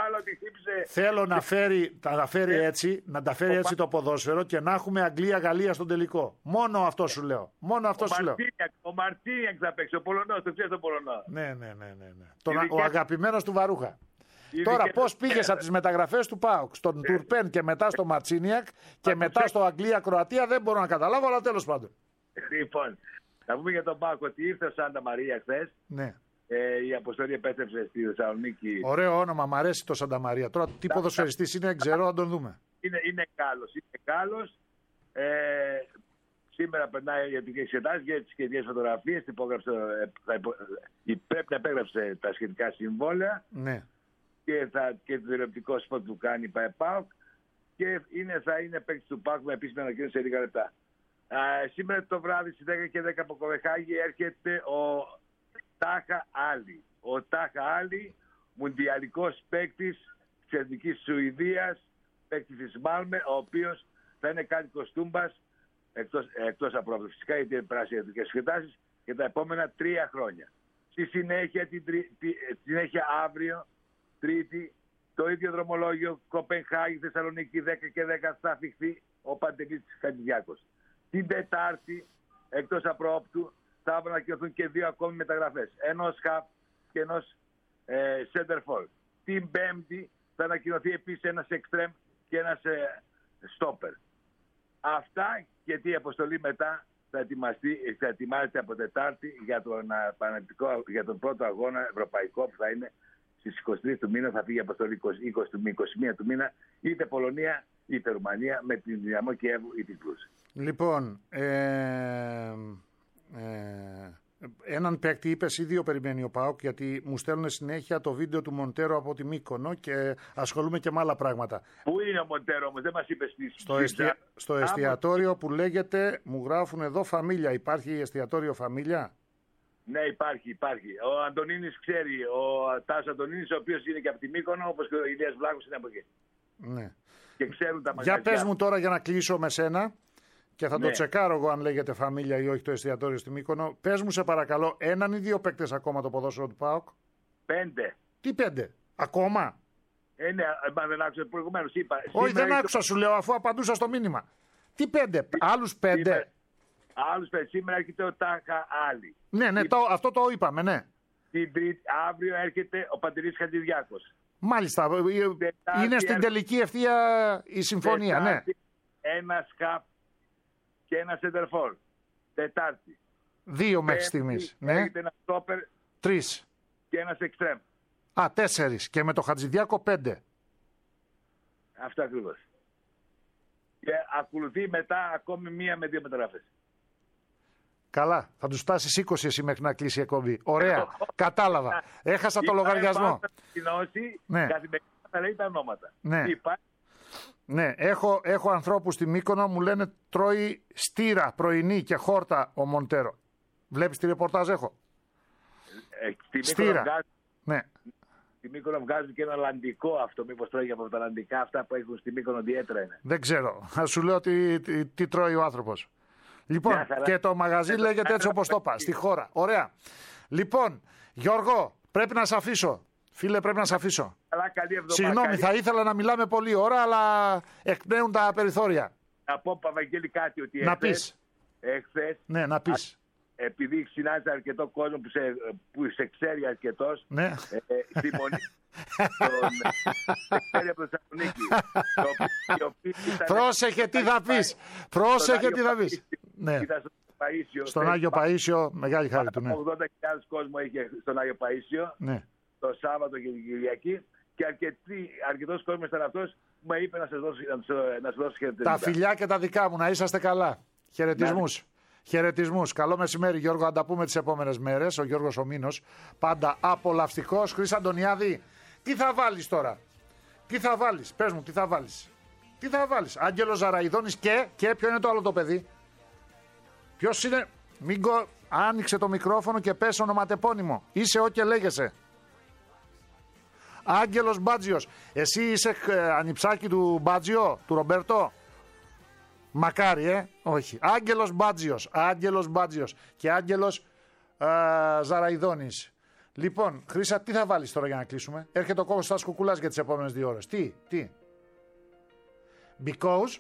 Θέλω να φέρει, να φέρει έτσι, να τα φέρει έτσι το ποδόσφαιρο και να έχουμε Αγγλία-Γαλλία στον τελικό. Μόνο αυτό σου λέω. Μόνο αυτό ο σου λέω. Ο Μαρτίνιακ θα παίξει, ο Πολωνός, το ξέρει τον Πολωνό. Ναι, ναι, ναι, ναι, ναι. Τον, ο αγαπημένος του Βαρούχα. Τώρα πώς πήγες από τις μεταγραφές του ΠΑΟΚ στον Τουρπέν και μετά στο Ματσίνιακ και μετά στο Αγγλία-Κροατία, δεν μπορώ να καταλάβω, αλλά τέλος πάντων. Λοιπόν, να πούμε για τον ΠΑΟΚ ότι ήρθε ο Σάντα Μαρία χθες. Ναι. Ε, η αποστολή επέστρεψε στη Θεσσαλονίκη. Ωραίο όνομα, μ' αρέσει το Σάντα Μαρία. Τώρα τι ποδοσφαιριστής είναι, δεν ξέρω, να τον δούμε. Είναι, είναι Γάλλος. Είναι Γάλλος. Ε, σήμερα περνάει για τις εξετάσεις για τις σχετικές φωτογραφίες. Πρέπει να επέγραψε τα σχετικά συμβόλαια. Ναι. Και, θα, και το τηλεοπτικό σποτ που κάνει η ΠΑΟΚ. Και είναι, θα είναι παίκτης του ΠΑΟΚ με επίσημη ανακοίνωση σε λίγα λεπτά. Ε, σήμερα το βράδυ στις δέκα και δέκα από Κοπενχάγη έρχεται ο Τάχα Άλλη. Ο Τάχα Άλλη, μουντιαλικός παίκτης της Εθνικής Σουηδίας, παίκτης της Μάλμε, ο οποίος θα είναι κάτοικος Τούμπας, εκτός, εκτός από φυσικά γιατί είναι πράσινες εθνικές εξετάσεις, για τα επόμενα τρία χρόνια. Στη συνέχεια, την, τη, τη, συνέχεια αύριο, Τρίτη, το ίδιο δρομολόγιο, Κοπενχάγη, Θεσσαλονίκη, δέκα και δέκα θα αφιχθεί ο Παντελής Χατζηδιάκος. Την Τετάρτη, εκτός απρόπτου, θα ανακοινωθούν και δύο ακόμη μεταγραφές. Ενός χαπ και ενός ε, center for. Την Πέμπτη θα ανακοινωθεί επίσης ένας extreme και ένας ε, stopper. Αυτά, γιατί η αποστολή μετά θα, ετοιμαστεί, θα ετοιμάζεται από Τετάρτη για τον, για τον πρώτο αγώνα ευρωπαϊκό που θα είναι στις είκοσι τρεις του μήνα. Θα φύγει η αποστολή είκοσι, είκοσι, είκοσι μία του μήνα, είτε Πολωνία είτε Ρουμανία, με την Δυναμό Κιέβου ή την Κλούζ. Λοιπόν, ε... Ε, έναν παίκτη είπες ή δύο περιμένει ο ΠΑΟΚ, γιατί μου στέλνουν συνέχεια το βίντεο του Μοντέρο από τη Μύκονο και ασχολούμαι και με άλλα πράγματα. Πού είναι ο Μοντέρο όμως, δεν μας είπες τι. Στο, εστια... στο εστιατόριο που λέγεται, μου γράφουν εδώ Φαμίλια. Υπάρχει εστιατόριο Φαμίλια? Ναι, υπάρχει, υπάρχει. Ο Αντωνίνης ξέρει, ο Τάσος Αντωνίνης, ο οποίος είναι και από τη Μύκονο, όπως και ο Ηλίας Βλάχος είναι από εκεί. Ναι. Και ξέρουν τα μαγαζιά. Για πες μου τώρα, για να κλείσω με σένα, και θα ναι. το τσεκάρω εγώ αν λέγεται Φαμίλια ή όχι το εστιατόριο στη Μύκονο. Πες μου σε παρακαλώ, έναν ή δύο παίκτες ακόμα το ποδόσφαιρο του ΠΑΟΚ? Πέντε. Τι πέντε? Ακόμα? Ε, ναι, μα δεν άκουσα προηγουμένως. Είπα. Όχι, δεν άκουσα, σου λέω, αφού απαντούσα στο μήνυμα. Τι πέντε, άλλους πέντε. Άλλους πέντε. Σήμερα έρχεται ο Τάχα Άλλη. Ναι, ναι, το, αυτό το είπαμε, ναι. Την τρίτη, αύριο έρχεται ο Παντελής Χατζηδιάκος. Μάλιστα, Τετάρτη, είναι στην τελική ευθεία η συμφωνία, Τετάρτη, ναι. Ένα σκαπ και ένα σεντερφόρ. Τετάρτη. Δύο μέχρι στιγμής. Ναι. Έρχεται ένα στόπερ. Τρεις. Και ένας εξτρέμ. Α, τέσσερις. Και με το Χατζηδιάκο πέντε. Αυτό ακριβώς. Και ακολουθεί μετά ακόμη μία με δύο μεταγραφές. Καλά. Θα τους φτάσεις είκοσι εσύ μέχρι να κλείσει η εκπομπή. Ωραία. Κατάλαβα. Έχασα το λογαριασμό. Ναι. Καθημερινά θα λέει τα ονόματα. Ναι. Ναι. Έχω, έχω ανθρώπους στη Μύκονο, μου λένε τρώει στήρα πρωινή και χόρτα ο Μοντέρο. Βλέπεις τι ρεπορτάζ έχω. Ε, στη στήρα. Βγάζουν, ναι. Στη Μύκονο βγάζουν και ένα ολλανδικό αυτό. Μήπως τρώει από τα ολλανδικά αυτά που έχουν στη Μύκονο διέτρα είναι. Δεν ξέρω. Θα σου λέω τι, τι, τι τρώει ο άνθρωπος. Λοιπόν, yeah, και το μαγαζί yeah, λέγεται έτσι όπως το είπα, στη χώρα. Ωραία. Λοιπόν, Γιώργο, πρέπει να σε αφήσω. Φίλε, πρέπει να σε αφήσω. Καλά, καλή εβδομάδα. Συγγνώμη, καλή. Θα ήθελα να μιλάμε πολλή ώρα, αλλά εκπνέουν τα περιθώρια. Να πω, Παπαγγέλη, κάτι ότι να πεις. Εχθές, ναι, να πεις. Επειδή συνάντησα αρκετό κόσμο που σε, που σε ξέρει αρκετός, ναι. ε, στη Μονή, τον ξέρει από το Θεσσαλονίκη. Πρόσεχε τι θα πεις. Πρόσεχε τι θα πεις. Ναι. Παΐσιο, στον Άγιο Παΐσιο, μεγάλη χάρη του. Ναι. ογδόντα χιλιάδες κόσμο είχε στον Άγιο Παΐσιο, ναι. το Σάββατο και την Κυριακή, και αρκετός κόσμος ήταν αυτός που με είπε να σας δώσω, να σας δώσω χαιρετισμούς. Τα φιλιά και τα δικά μου, να είσαστε καλά. Χαιρετισμούς. Χαιρετισμούς. Καλό μεσημέρι, Γιώργο. Αν τα πούμε τις επόμενες μέρες. Ο Γιώργος ο Μήνος, πάντα απολαυστικός. Χρήση Αντωνιάδη, τι θα βάλεις τώρα. Τι θα βάλεις, πες μου, τι θα βάλεις. Τι θα βάλεις. Άγγελος Ζαραϊδόνης και, και ποιο είναι το άλλο το παιδί. Ποιος είναι. Μίγκο, άνοιξε το μικρόφωνο και πες ονοματεπώνυμο. Είσαι ο και λέγεσαι. Άγγελος Μπάτζιος. Εσύ είσαι ε, ανιψάκι του Μπάτζιο, του Ρομπέρτο. Μακάρι, ε. Όχι. Άγγελος Μπάτζιος. Άγγελος Μπάτζιος. Και Άγγελος ε, Ζαραϊδόνης. Λοιπόν, Χρύσα, τι θα βάλεις τώρα για να κλείσουμε. Έρχεται ο Κώστας Κουκουλάς για τις επόμενες δύο ώρες. Τι, τι. Because.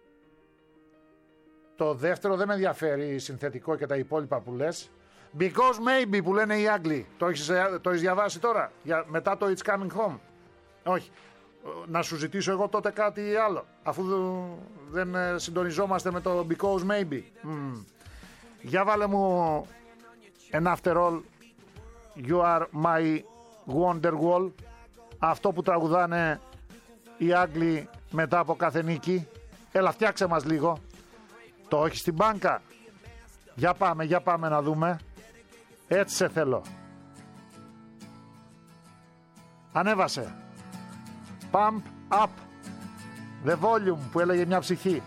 Το δεύτερο δεν με ενδιαφέρει, συνθετικό και τα υπόλοιπα που λες. Because maybe που λένε οι Άγγλοι. Το έχεις, το έχεις διαβάσει τώρα, για, μετά το It's Coming Home. Όχι. Να σου ζητήσω εγώ τότε κάτι άλλο, αφού δεν συντονιζόμαστε με το Because maybe. Mm. Για βάλε μου And after all You are my Wonderwall. Αυτό που τραγουδάνε οι Άγγλοι μετά από κάθε νίκη. Έλα, φτιάξε μας λίγο. Το έχεις στην μπάνκα. Για πάμε, για πάμε να δούμε. Έτσι σε θέλω. Ανέβασε. Pump up the volume που έλεγε μια ψυχή.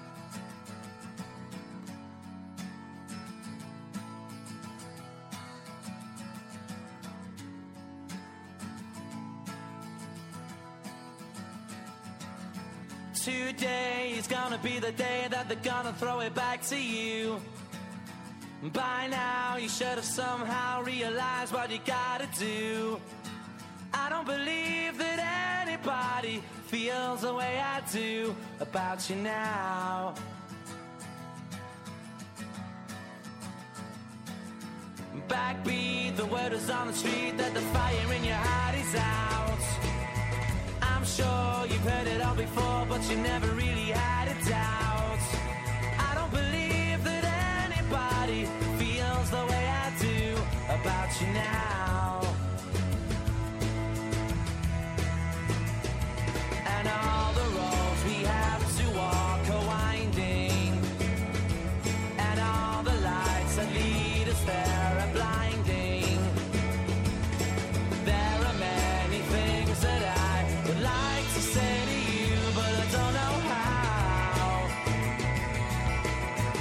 Today is gonna be the day that they're gonna throw it back to you. By now you should have somehow realized what you gotta do. I don't believe that anybody feels the way I do about you now. Backbeat, the word is on the street that the fire in your heart is out. I'm sure you've heard it all before, but you never really had a doubt. I don't believe that anybody feels the way I do about you now. And all the roads we have to walk are winding, and all the lights that lead us there are blinding. There are many things that I would like to say to you, but I don't know how.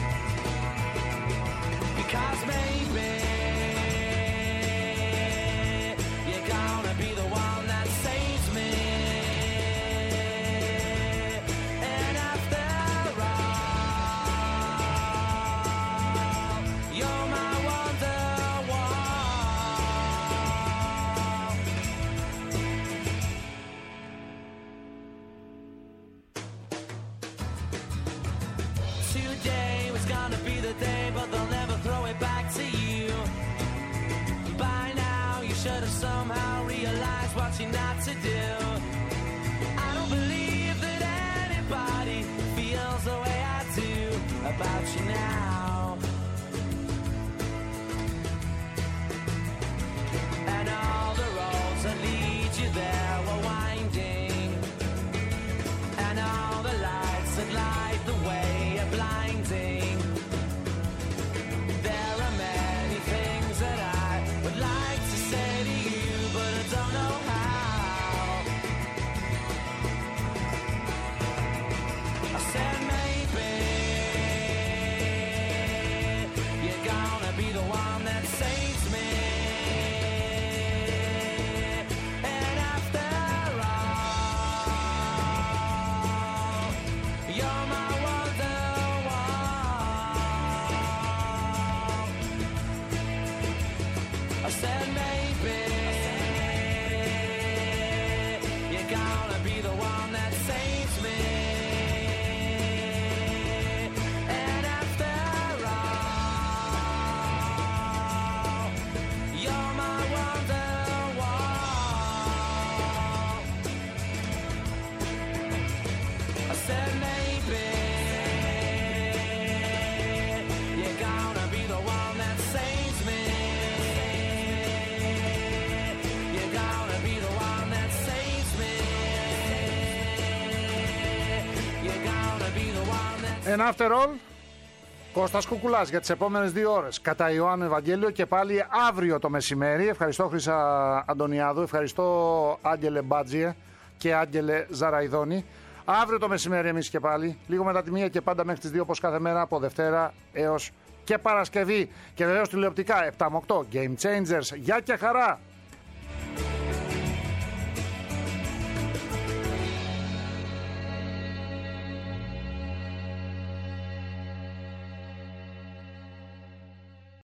somehow realize what you're not to do. I don't believe that anybody feels the way I do about you now. And all the roads that lead you there were winding, and all the lights that light the way are blinding. There are many things that I would like to say to you, but I don't know how. I said maybe you're gonna be the one that saves me. And after all, you're my wonderwall. I said maybe you're gonna be the one that saves me. And after all, you're my wonderwall. I said maybe you're gonna be the one that saves me. You're gonna be the one that saves me. You're gonna be the one that. And after all, Κώστας Κουκουλάς για τις επόμενες δύο ώρες κατά Ιωάννου Ευαγγέλιο και πάλι αύριο το μεσημέρι. Ευχαριστώ Χρυσά Αντωνιάδου, ευχαριστώ Άγγελε Μπάτζιε και Άγγελε Ζαραϊδόνη. Αύριο το μεσημέρι εμείς και πάλι, λίγο μετά τη μία και πάντα μέχρι τις δύο όπως κάθε μέρα από Δευτέρα έως και Παρασκευή. Και βεβαίως τηλεοπτικά επτά με οκτώ Game Changers. Γεια και χαρά!